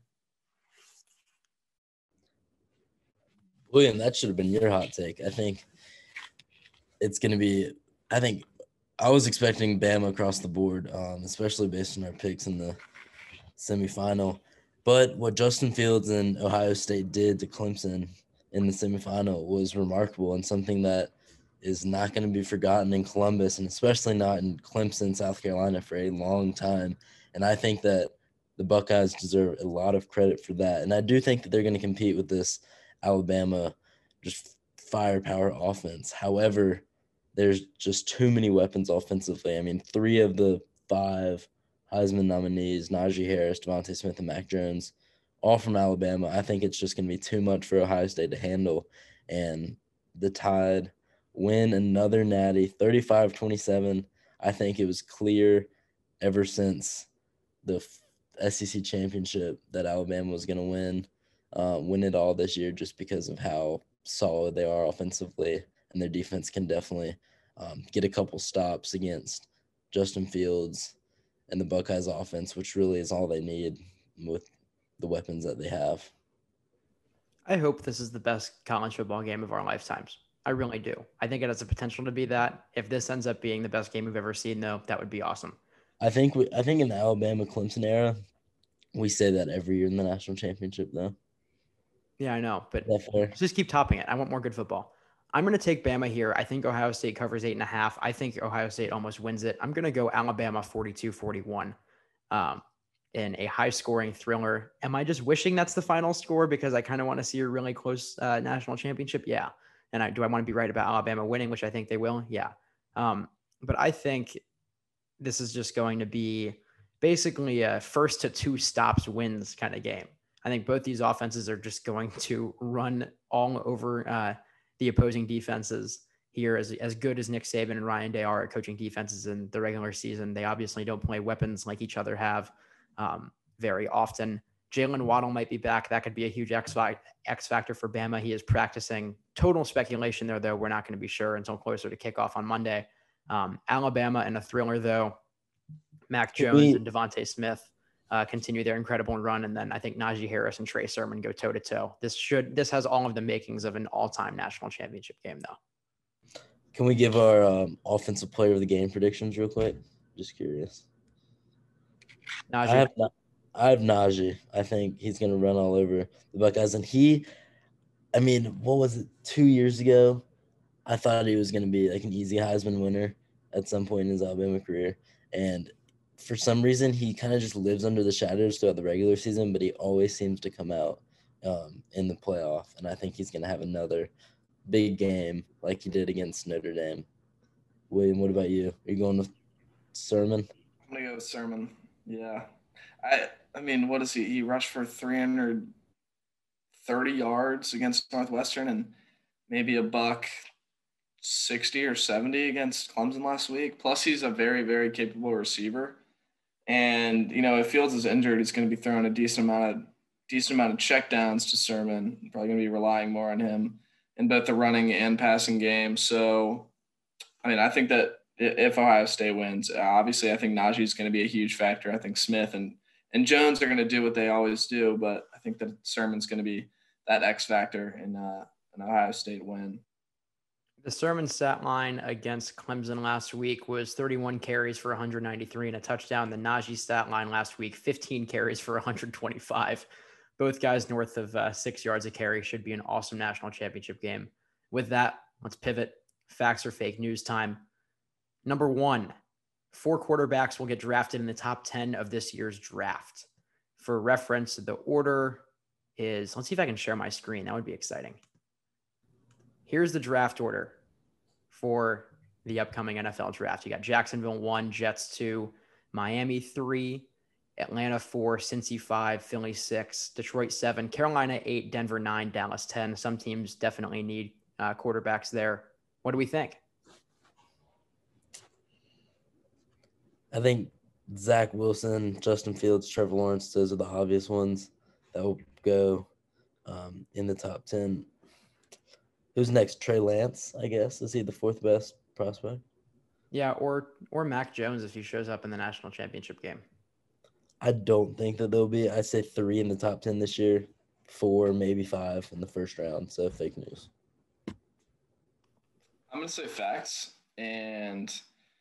William, that should have been your hot take. I think it's going to be – I think I was expecting Bama across the board, um, especially based on our picks in the semifinal. But what Justin Fields and Ohio State did to Clemson – in the semifinal was remarkable and something that is not going to be forgotten in Columbus and especially not in Clemson, South Carolina for a long time. And I think that the Buckeyes deserve a lot of credit for that. And I do think that they're going to compete with this Alabama just firepower offense. However, there's just too many weapons offensively. I mean, three of the five Heisman nominees, Najee Harris, Devontae Smith, and Mac Jones, all from Alabama. I think it's just going to be too much for Ohio State to handle. And the Tide win another natty, thirty-five twenty-seven. I think it was clear ever since the S E C championship that Alabama was going to win, uh, win it all this year just because of how solid they are offensively. And their defense can definitely um, get a couple stops against Justin Fields and the Buckeyes offense, which really is all they need with the weapons that they have. I hope this is the best college football game of our lifetimes. I really do. I think it has the potential to be that. If this ends up being the best game we've ever seen, though, that would be awesome. I think we, I think in the Alabama Clemson era, we say that every year in the national championship, though. Yeah, I know, but fair? Just keep topping it. I want more good football. I'm going to take Bama here. I think Ohio State covers eight and a half. I think Ohio State almost wins it. I'm going to go Alabama forty-two forty-one. Um, in a high-scoring thriller. Am I just wishing that's the final score because I kind of want to see a really close uh, national championship? Yeah. And I do I want to be right about Alabama winning, which I think they will? Yeah. Um, but I think this is just going to be basically a first to two stops wins kind of game. I think both these offenses are just going to run all over uh, the opposing defenses here. As, as good as Nick Saban and Ryan Day are at coaching defenses in the regular season, they obviously don't play weapons like each other have. Um, very often. Jalen Waddle might be back. That could be a huge X, X factor for Bama. He is practicing. Total speculation there, though. We're not going to be sure until closer to kickoff on Monday. Um, Alabama in a thriller, though. Mac Jones we, and Devontae Smith uh, continue their incredible run, and then I think Najee Harris and Trey Sermon go toe to toe. This should this has all of the makings of an all-time national championship game, though. Can we give our um, offensive player of the game predictions real quick? Just curious. Najee. I have, I have Najee. I think he's going to run all over the Buckeyes. And he, I mean, what was it, two years ago? I thought he was going to be like an easy Heisman winner at some point in his Alabama career. And for some reason, he kind of just lives under the shadows throughout the regular season, but he always seems to come out um, in the playoff. And I think he's going to have another big game like he did against Notre Dame. William, what about you? Are you going with Sermon? I'm going to go with Sermon. Yeah. I I mean, what is he? He rushed for three hundred thirty yards against Northwestern and maybe a buck sixty or seventy against Clemson last week. Plus, he's a very, very capable receiver. And, you know, if Fields is injured, he's going to be throwing a decent amount of decent amount of checkdowns to Sermon. Probably going to be relying more on him in both the running and passing game. So, I mean, I think that if Ohio State wins, obviously I think Najee is going to be a huge factor. I think Smith and, and Jones are going to do what they always do, but I think that Sermon's going to be that X factor in uh, an Ohio State win. The Sermon stat line against Clemson last week was thirty-one carries for one hundred ninety-three and a touchdown. The Najee stat line last week, fifteen carries for one hundred twenty-five. Both guys north of uh, six yards a carry. Should be an awesome national championship game. With that, let's pivot. Facts or fake news time. Number one, four quarterbacks will get drafted in the top ten of this year's draft. For reference, the order is, let's see if I can share my screen. That would be exciting. Here's the draft order for the upcoming N F L draft. You got Jacksonville one, Jets two, Miami three, Atlanta four, Cincy five, Philly six, Detroit seven, Carolina eight, Denver nine, Dallas ten. Some teams definitely need uh, quarterbacks there. What do we think? I think Zach Wilson, Justin Fields, Trevor Lawrence, those are the obvious ones that will go um, in the top ten. Who's next? Trey Lance, I guess. Is he the fourth best prospect? Yeah, or or Mac Jones if he shows up in the national championship game. I don't think that there'll be. I say three in the top ten this year, four, maybe five in the first round. So fake news. I'm going to say facts. And,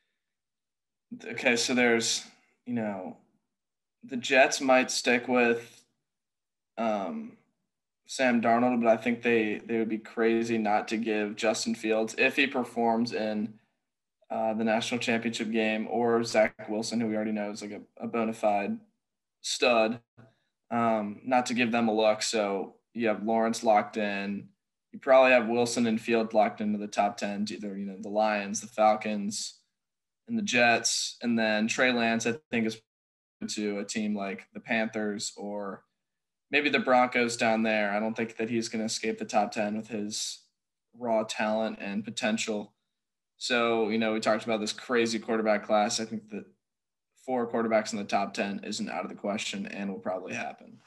okay, so there's, you know, the Jets might stick with um, Sam Darnold, but I think they, they would be crazy not to give Justin Fields, if he performs in uh, the national championship game, or Zach Wilson, who we already know is like a, a bona fide stud, um, not to give them a look. So you have Lawrence locked in. You probably have Wilson and Field locked into the top ten, either, you know, the Lions, the Falcons, and the Jets. And then Trey Lance, I think, is to a team like the Panthers or maybe the Broncos down there. I don't think that he's going to escape the top ten with his raw talent and potential. So, you know, we talked about this crazy quarterback class. I think that four quarterbacks in the top ten isn't out of the question and will probably happen.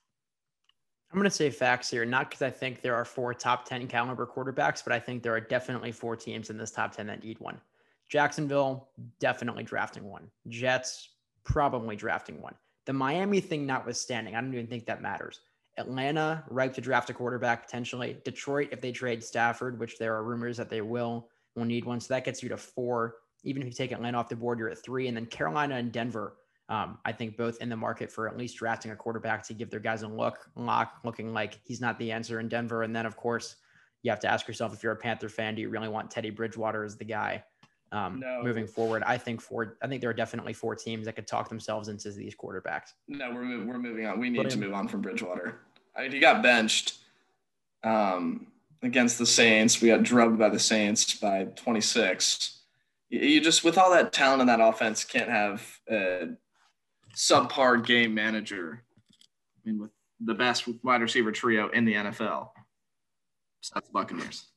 I'm going to say facts here, not because I think there are four top ten caliber quarterbacks, but I think there are definitely four teams in this top ten that need one. Jacksonville, definitely drafting one. Jets, probably drafting one. The Miami thing notwithstanding, I don't even think that matters. Atlanta, ripe to draft a quarterback potentially. Detroit, if they trade Stafford, which there are rumors that they will, will need one. So that gets you to four. Even if you take Atlanta off the board, you're at three. And then Carolina and Denver, um, I think both in the market for at least drafting a quarterback to give their guys a look, lock, looking like he's not the answer in Denver. And then, of course, you have to ask yourself, if you're a Panther fan, do you really want Teddy Bridgewater as the guy? Um, no. Moving forward, I think four. I think there are definitely four teams that could talk themselves into these quarterbacks. No, we're we're moving on. We need to move on from Bridgewater. I mean, he got benched um, against the Saints. We got drubbed by the Saints by twenty-six. You, you just, with all that talent in that offense, can't have a subpar game manager. I mean, with the best wide receiver trio in the N F L. So that's the Buccaneers.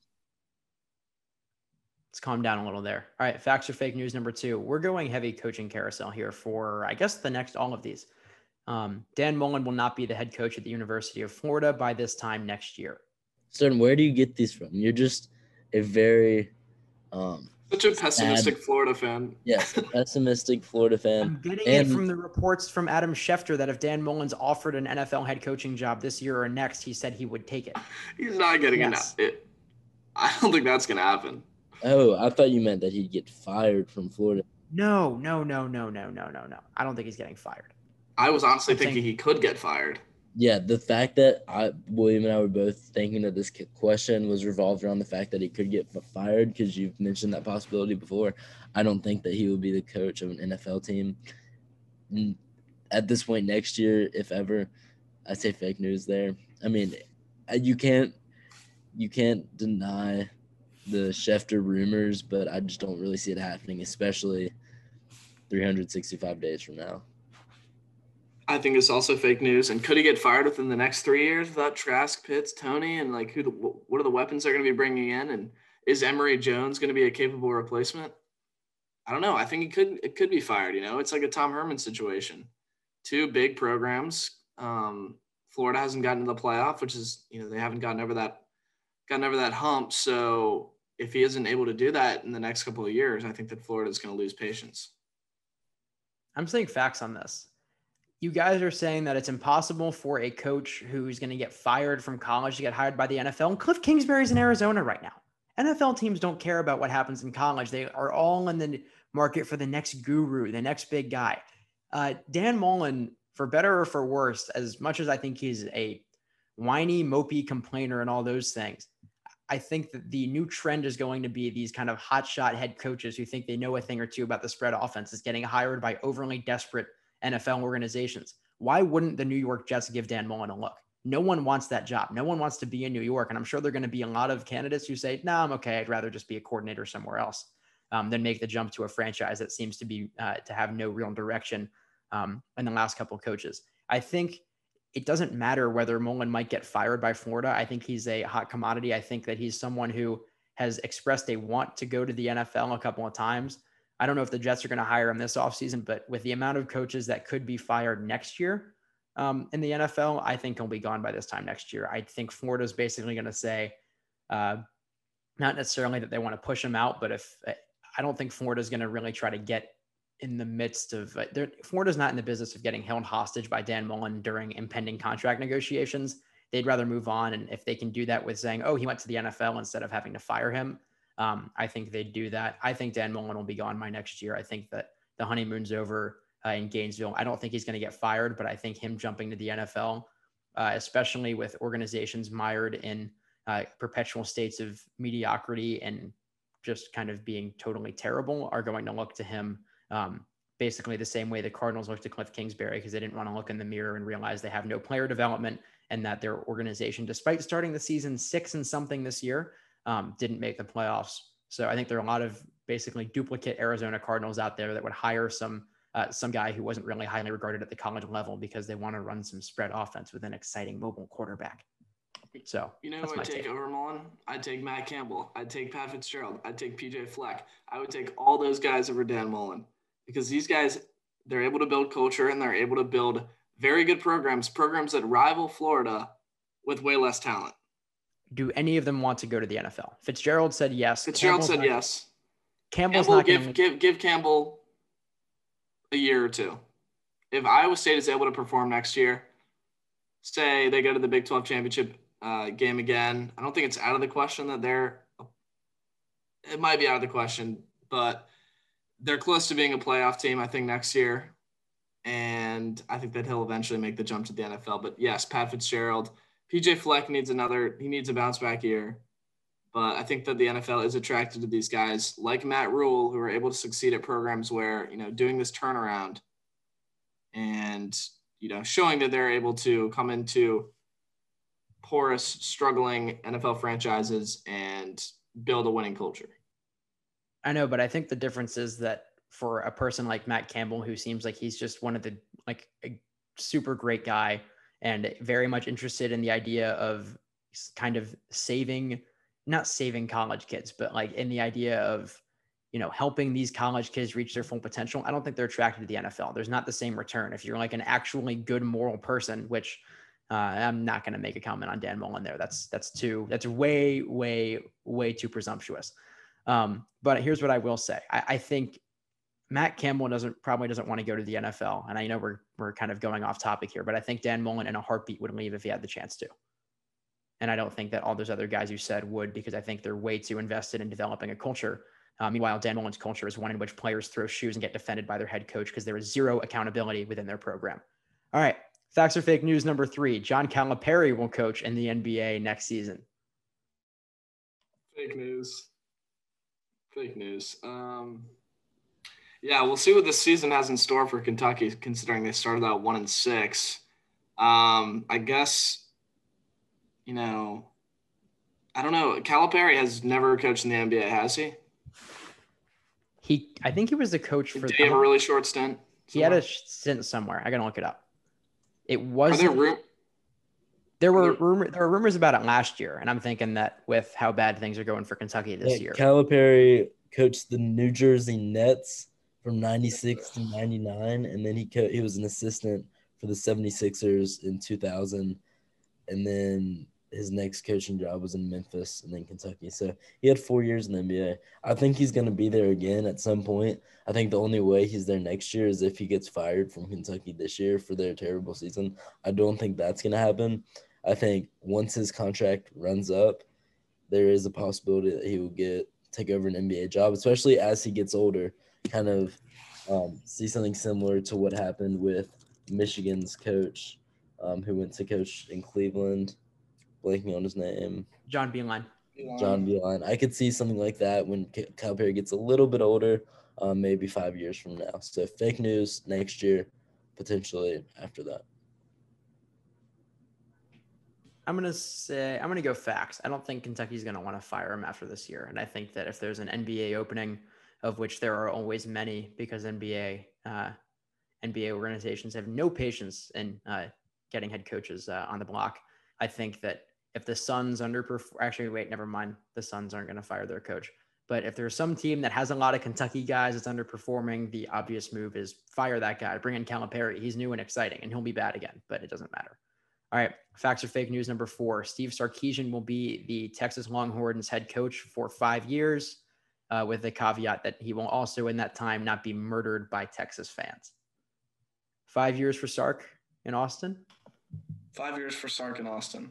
Let's calm down a little there. All right, facts or fake news number two. We're going heavy coaching carousel here for, I guess, the next all of these. Um, Dan Mullen will not be the head coach at the University of Florida by this time next year. Stern, where do you get these from? You're just a very um, such a pessimistic sad, Florida fan. Yes, a pessimistic Florida fan. I'm getting and, it from the reports from Adam Schefter that if Dan Mullen's offered an N F L head coaching job this year or next, he said he would take it. He's not getting yes. it. I don't think that's going to happen. Oh, I thought you meant that he'd get fired from Florida. No, no, no, no, no, no, no, no. I don't think he's getting fired. I was honestly I thinking think, he could get fired. Yeah, the fact that I, William and I were both thinking that this question was revolved around the fact that he could get fired, because you've mentioned that possibility before. I don't think that he will be the coach of an N F L team. At this point next year, if ever, I say fake news there. I mean, you can't you can't deny the Schefter rumors, but I just don't really see it happening, especially three hundred sixty-five days from now. I think it's also fake news. And could he get fired within the next three years without Trask, Pitts, Tony, and like who? The, what are the weapons they're going to be bringing in? And is Emory Jones going to be a capable replacement? I don't know. I think it could it could be fired. You know, it's like a Tom Herman situation. Two big programs. Um, Florida hasn't gotten to the playoff, which is, you know, they haven't gotten over that gotten over that hump. So if he isn't able to do that in the next couple of years, I think that Florida is going to lose patience. I'm saying facts on this. You guys are saying that it's impossible for a coach who's going to get fired from college to get hired by the N F L. And Cliff Kingsbury's in Arizona right now. N F L teams don't care about what happens in college. They are all in the market for the next guru, the next big guy. Uh, Dan Mullen, for better or for worse, as much as I think he's a whiny, mopey complainer and all those things, I think that the new trend is going to be these kind of hotshot head coaches who think they know a thing or two about the spread offense is getting hired by overly desperate N F L organizations. Why wouldn't the New York Jets give Dan Mullen a look? No one wants that job. No one wants to be in New York. And I'm sure there are going to be a lot of candidates who say, no, nah, I'm okay. I'd rather just be a coordinator somewhere else um, than make the jump to a franchise that seems to be uh, to have no real direction um, in the last couple of coaches. I think it doesn't matter whether Mullen might get fired by Florida. I think he's a hot commodity. I think that he's someone who has expressed a want to go to the N F L a couple of times. I don't know if the Jets are going to hire him this offseason, but with the amount of coaches that could be fired next year um, in the N F L, I think he'll be gone by this time next year. I think Florida is basically going to say, uh, not necessarily that they want to push him out, but if I don't think Florida is going to really try to get in the midst of uh, Florida's not in the business of getting held hostage by Dan Mullen during impending contract negotiations. They'd rather move on. And if they can do that with saying, oh, he went to the N F L instead of having to fire him, um, I think they'd do that. I think Dan Mullen will be gone by next year. I think that the honeymoon's over uh, in Gainesville. I don't think he's going to get fired, but I think him jumping to the N F L, uh, especially with organizations mired in uh, perpetual states of mediocrity and just kind of being totally terrible, are going to look to him Um, basically the same way the Cardinals looked to Cliff Kingsbury, because they didn't want to look in the mirror and realize they have no player development and that their organization, despite starting the season six and something this year, um, didn't make the playoffs. So I think there are a lot of basically duplicate Arizona Cardinals out there that would hire some uh, some guy who wasn't really highly regarded at the college level because they want to run some spread offense with an exciting mobile quarterback. So you know that's who my I'd take take. over Mullen? I'd take Matt Campbell. I'd take Pat Fitzgerald. I'd take P J Fleck. I would take all those guys over Dan Mullen, because these guys, they're able to build culture and they're able to build very good programs, programs that rival Florida with way less talent. Do any of them want to go to the N F L? Fitzgerald said yes. Fitzgerald Campbell's said not, yes. Campbell's Campbell, not give, gonna, give, give Campbell a year or two. If Iowa State is able to perform next year, say they go to the Big twelve championship uh, game again, I don't think it's out of the question that they're – it might be out of the question, but they're close to being a playoff team, I think, next year. And I think that he'll eventually make the jump to the N F L. But, yes, Pat Fitzgerald. P J Fleck needs another – he needs a bounce-back year. But I think that the N F L is attracted to these guys like Matt Rule, who are able to succeed at programs where, you know, doing this turnaround and, you know, showing that they're able to come into porous, struggling N F L franchises and build a winning culture. I know, but I think the difference is that for a person like Matt Campbell, who seems like he's just one of the, like a super great guy and very much interested in the idea of kind of saving, not saving college kids, but like in the idea of, you know, helping these college kids reach their full potential. I don't think they're attracted to the N F L. There's not the same return. If you're like an actually good moral person, which uh, I'm not going to make a comment on Dan Mullen there. That's, that's too, that's way, way, way too presumptuous. Um, but here's what I will say. I, I think Matt Campbell doesn't probably doesn't want to go to the N F L. And I know we're, we're kind of going off topic here, but I think Dan Mullen in a heartbeat would leave if he had the chance to. And I don't think that all those other guys you said would, because I think they're way too invested in developing a culture. Uh, meanwhile, Dan Mullen's culture is one in which players throw shoes and get defended by their head coach because there is zero accountability within their program. All right. Facts or fake news number three. John Calipari will coach in the N B A next season. Fake news. Fake news. Um, yeah, we'll see what this season has in store for Kentucky, considering they started out one and six. Um, I guess, you know, I don't know. Calipari has never coached in the N B A, has he? He, I think he was the coach for. Did he have a really short stint? He had a stint somewhere. I gotta look it up. It was. There, ru- there were rumor, there were rumors about it last year, and I'm thinking that with how bad things are going for Kentucky this yeah, year, Calipari coached the New Jersey Nets from ninety-six to ninety-nine, and then he co- he was an assistant for the seventy-sixers in two thousand. and then his next coaching job was in Memphis and then Kentucky. So he had four years in the N B A. I think he's going to be there again at some point. I think the only way he's there next year is if he gets fired from Kentucky this year for their terrible season. I don't think that's going to happen. I think once his contract runs up, there is a possibility that he will get take over an N B A job, especially as he gets older. Kind of um, see something similar to what happened with Michigan's coach, um, who went to coach in Cleveland. Blanking on his name. John Beilein. John Beilein. I could see something like that when Calipari gets a little bit older, um, maybe five years from now. So fake news next year, potentially after that. I'm gonna say I'm gonna go facts. I don't think Kentucky's gonna want to fire him after this year, and I think that if there's an N B A opening, of which there are always many, because N B A uh, N B A organizations have no patience in uh, getting head coaches uh, on the block. I think that if the Suns underperform, actually, wait, never mind. The Suns aren't going to fire their coach. But if there's some team that has a lot of Kentucky guys that's underperforming, the obvious move is fire that guy, bring in Calipari. He's new and exciting, and he'll be bad again, but it doesn't matter. All right, facts or fake news number four. Steve Sarkisian will be the Texas Longhorns head coach for five years, uh, with the caveat that he will also, in that time, not be murdered by Texas fans. Five years for Sark in Austin? Five years for Sark in Austin.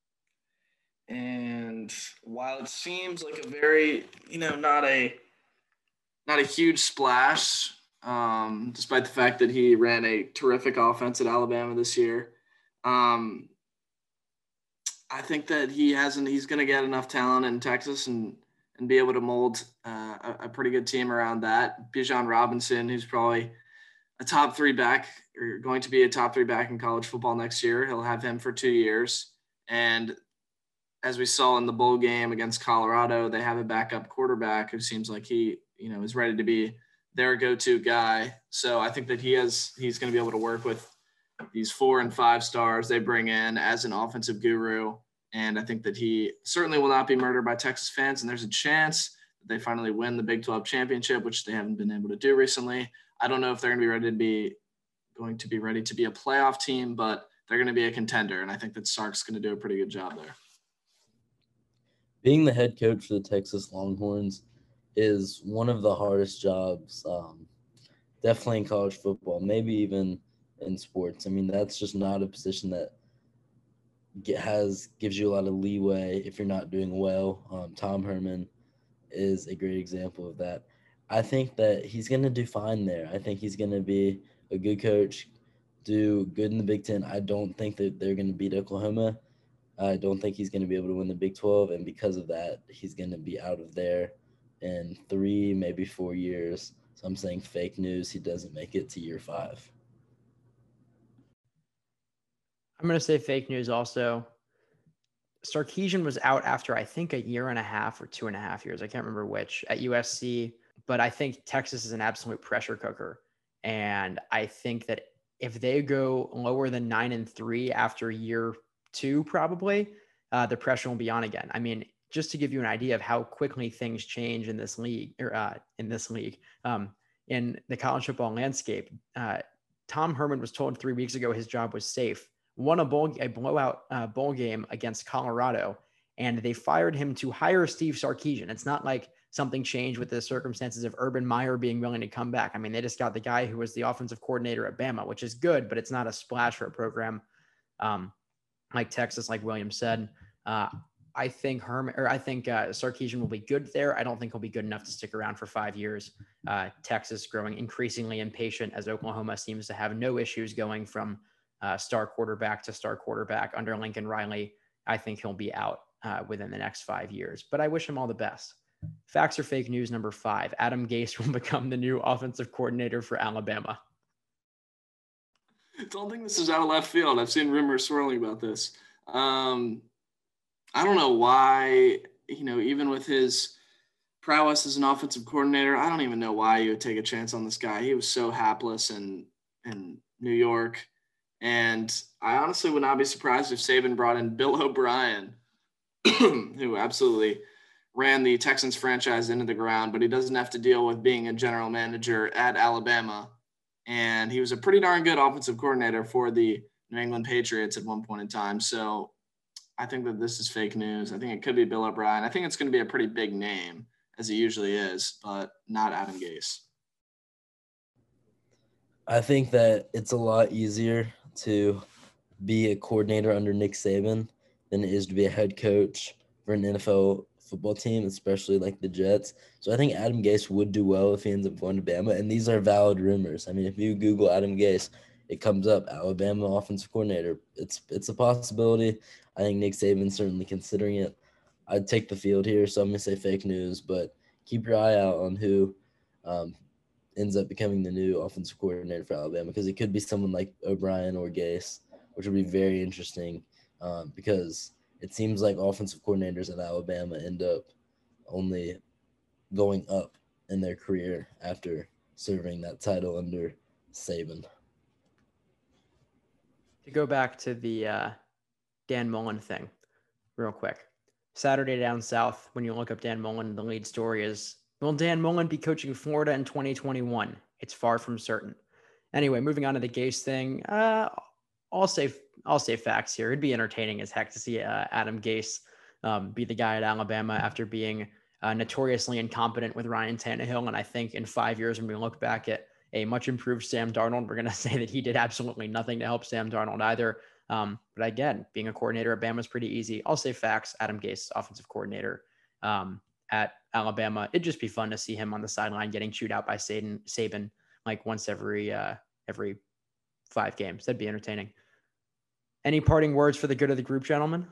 And while it seems like a very, you know, not a not a huge splash, um, despite the fact that he ran a terrific offense at Alabama this year, um, I think that he hasn't. He's going to get enough talent in Texas and and be able to mold uh, a, a pretty good team around that. Bijan Robinson, who's probably a top three back, or going to be a top three back in college football next year. He'll have him for two years. And as we saw in the bowl game against Colorado, they have a backup quarterback who seems like he, you know, is ready to be their go-to guy. So I think that he has, he's going to be able to work with these four and five stars they bring in as an offensive guru. And I think that he certainly will not be murdered by Texas fans. And there's a chance that they finally win the Big twelve championship, which they haven't been able to do recently. I don't know if they're going to be ready to be going to be ready to be a playoff team, but they're going to be a contender. And I think that Sark's going to do a pretty good job there. Being the head coach for the Texas Longhorns is one of the hardest jobs, um, definitely in college football, maybe even in sports. I mean, that's just not a position that get, has gives you a lot of leeway if you're not doing well. Um, Tom Herman is a great example of that. I think that he's going to do fine there. I think he's going to be a good coach, do good in the Big Ten. I don't think that they're going to beat Oklahoma. I don't think he's going to be able to win the Big twelve, and because of that, he's going to be out of there in three, maybe four years. So I'm saying fake news. He doesn't make it to year five. I'm going to say fake news also. Sarkisian was out after, I think, a year and a half or two and a half years. I can't remember which, at U S C. But I think Texas is an absolute pressure cooker. And I think that if they go lower than nine and three after year two, probably, uh, the pressure will be on again. I mean, just to give you an idea of how quickly things change in this league, or uh, in this league, um, in the college football landscape, uh, Tom Herman was told three weeks ago his job was safe, won a bowl, a blowout uh, bowl game against Colorado, and they fired him to hire Steve Sarkisian. It's not like something changed with the circumstances of Urban Meyer being willing to come back. I mean, they just got the guy who was the offensive coordinator at Bama, which is good, but it's not a splash for a program um, like Texas, like William said. Uh, I think Herman, or I think uh, Sarkisian will be good there. I don't think he'll be good enough to stick around for five years. Uh, Texas growing increasingly impatient as Oklahoma seems to have no issues going from uh, star quarterback to star quarterback under Lincoln Riley. I think he'll be out uh, within the next five years, but I wish him all the best. Facts or fake news number five, Adam Gase will become the new offensive coordinator for Alabama. I don't think this is out of left field. I've seen rumors swirling about this. Um, I don't know why, you know, even with his prowess as an offensive coordinator, I don't even know why you would take a chance on this guy. He was so hapless in, in New York. And I honestly would not be surprised if Saban brought in Bill O'Brien, who absolutely ran the Texans franchise into the ground, but he doesn't have to deal with being a general manager at Alabama. And he was a pretty darn good offensive coordinator for the New England Patriots at one point in time. So I think that this is fake news. I think it could be Bill O'Brien. I think it's going to be a pretty big name, as it usually is, but not Adam Gase. I think that it's a lot easier to be a coordinator under Nick Saban than it is to be a head coach for an N F L football team, especially like the Jets. So I think Adam Gase would do well if he ends up going to Bama, and these are valid rumors. I mean, if you Google Adam Gase, it comes up, Alabama offensive coordinator. It's it's a possibility. I think Nick Saban's certainly considering it. I'd take the field here, so I'm going to say fake news, but keep your eye out on who um, ends up becoming the new offensive coordinator for Alabama, because it could be someone like O'Brien or Gase, which would be very interesting um, because it seems like offensive coordinators at Alabama end up only going up in their career after serving that title under Saban. To go back to the uh, Dan Mullen thing real quick. Saturday down south, when you look up Dan Mullen, the lead story is, will Dan Mullen be coaching Florida in twenty twenty-one? It's far from certain. Anyway, moving on to the Gase thing, uh, I'll say I'll say facts here. It'd be entertaining as heck to see uh, Adam Gase um, be the guy at Alabama after being uh, notoriously incompetent with Ryan Tannehill. And I think in five years, when we look back at a much improved Sam Darnold, we're going to say that he did absolutely nothing to help Sam Darnold either. Um, but again, being a coordinator at Bama is pretty easy. I'll say facts. Adam Gase, offensive coordinator um, at Alabama. It'd just be fun to see him on the sideline getting chewed out by Saban, Saban like once every uh, every five games. That'd be entertaining. Any parting words for the good of the group, gentlemen?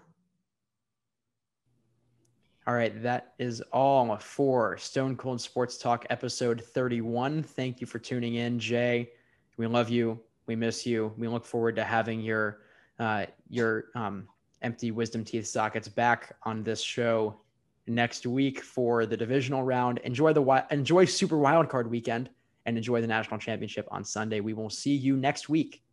All right, that is all for Stone Cold Sports Talk episode thirty-one. Thank you for tuning in, Jay. We love you. We miss you. We look forward to having your uh, your um, empty wisdom teeth sockets back on this show next week for the divisional round. Enjoy the enjoy Super Wildcard weekend and enjoy the national championship on Sunday. We will see you next week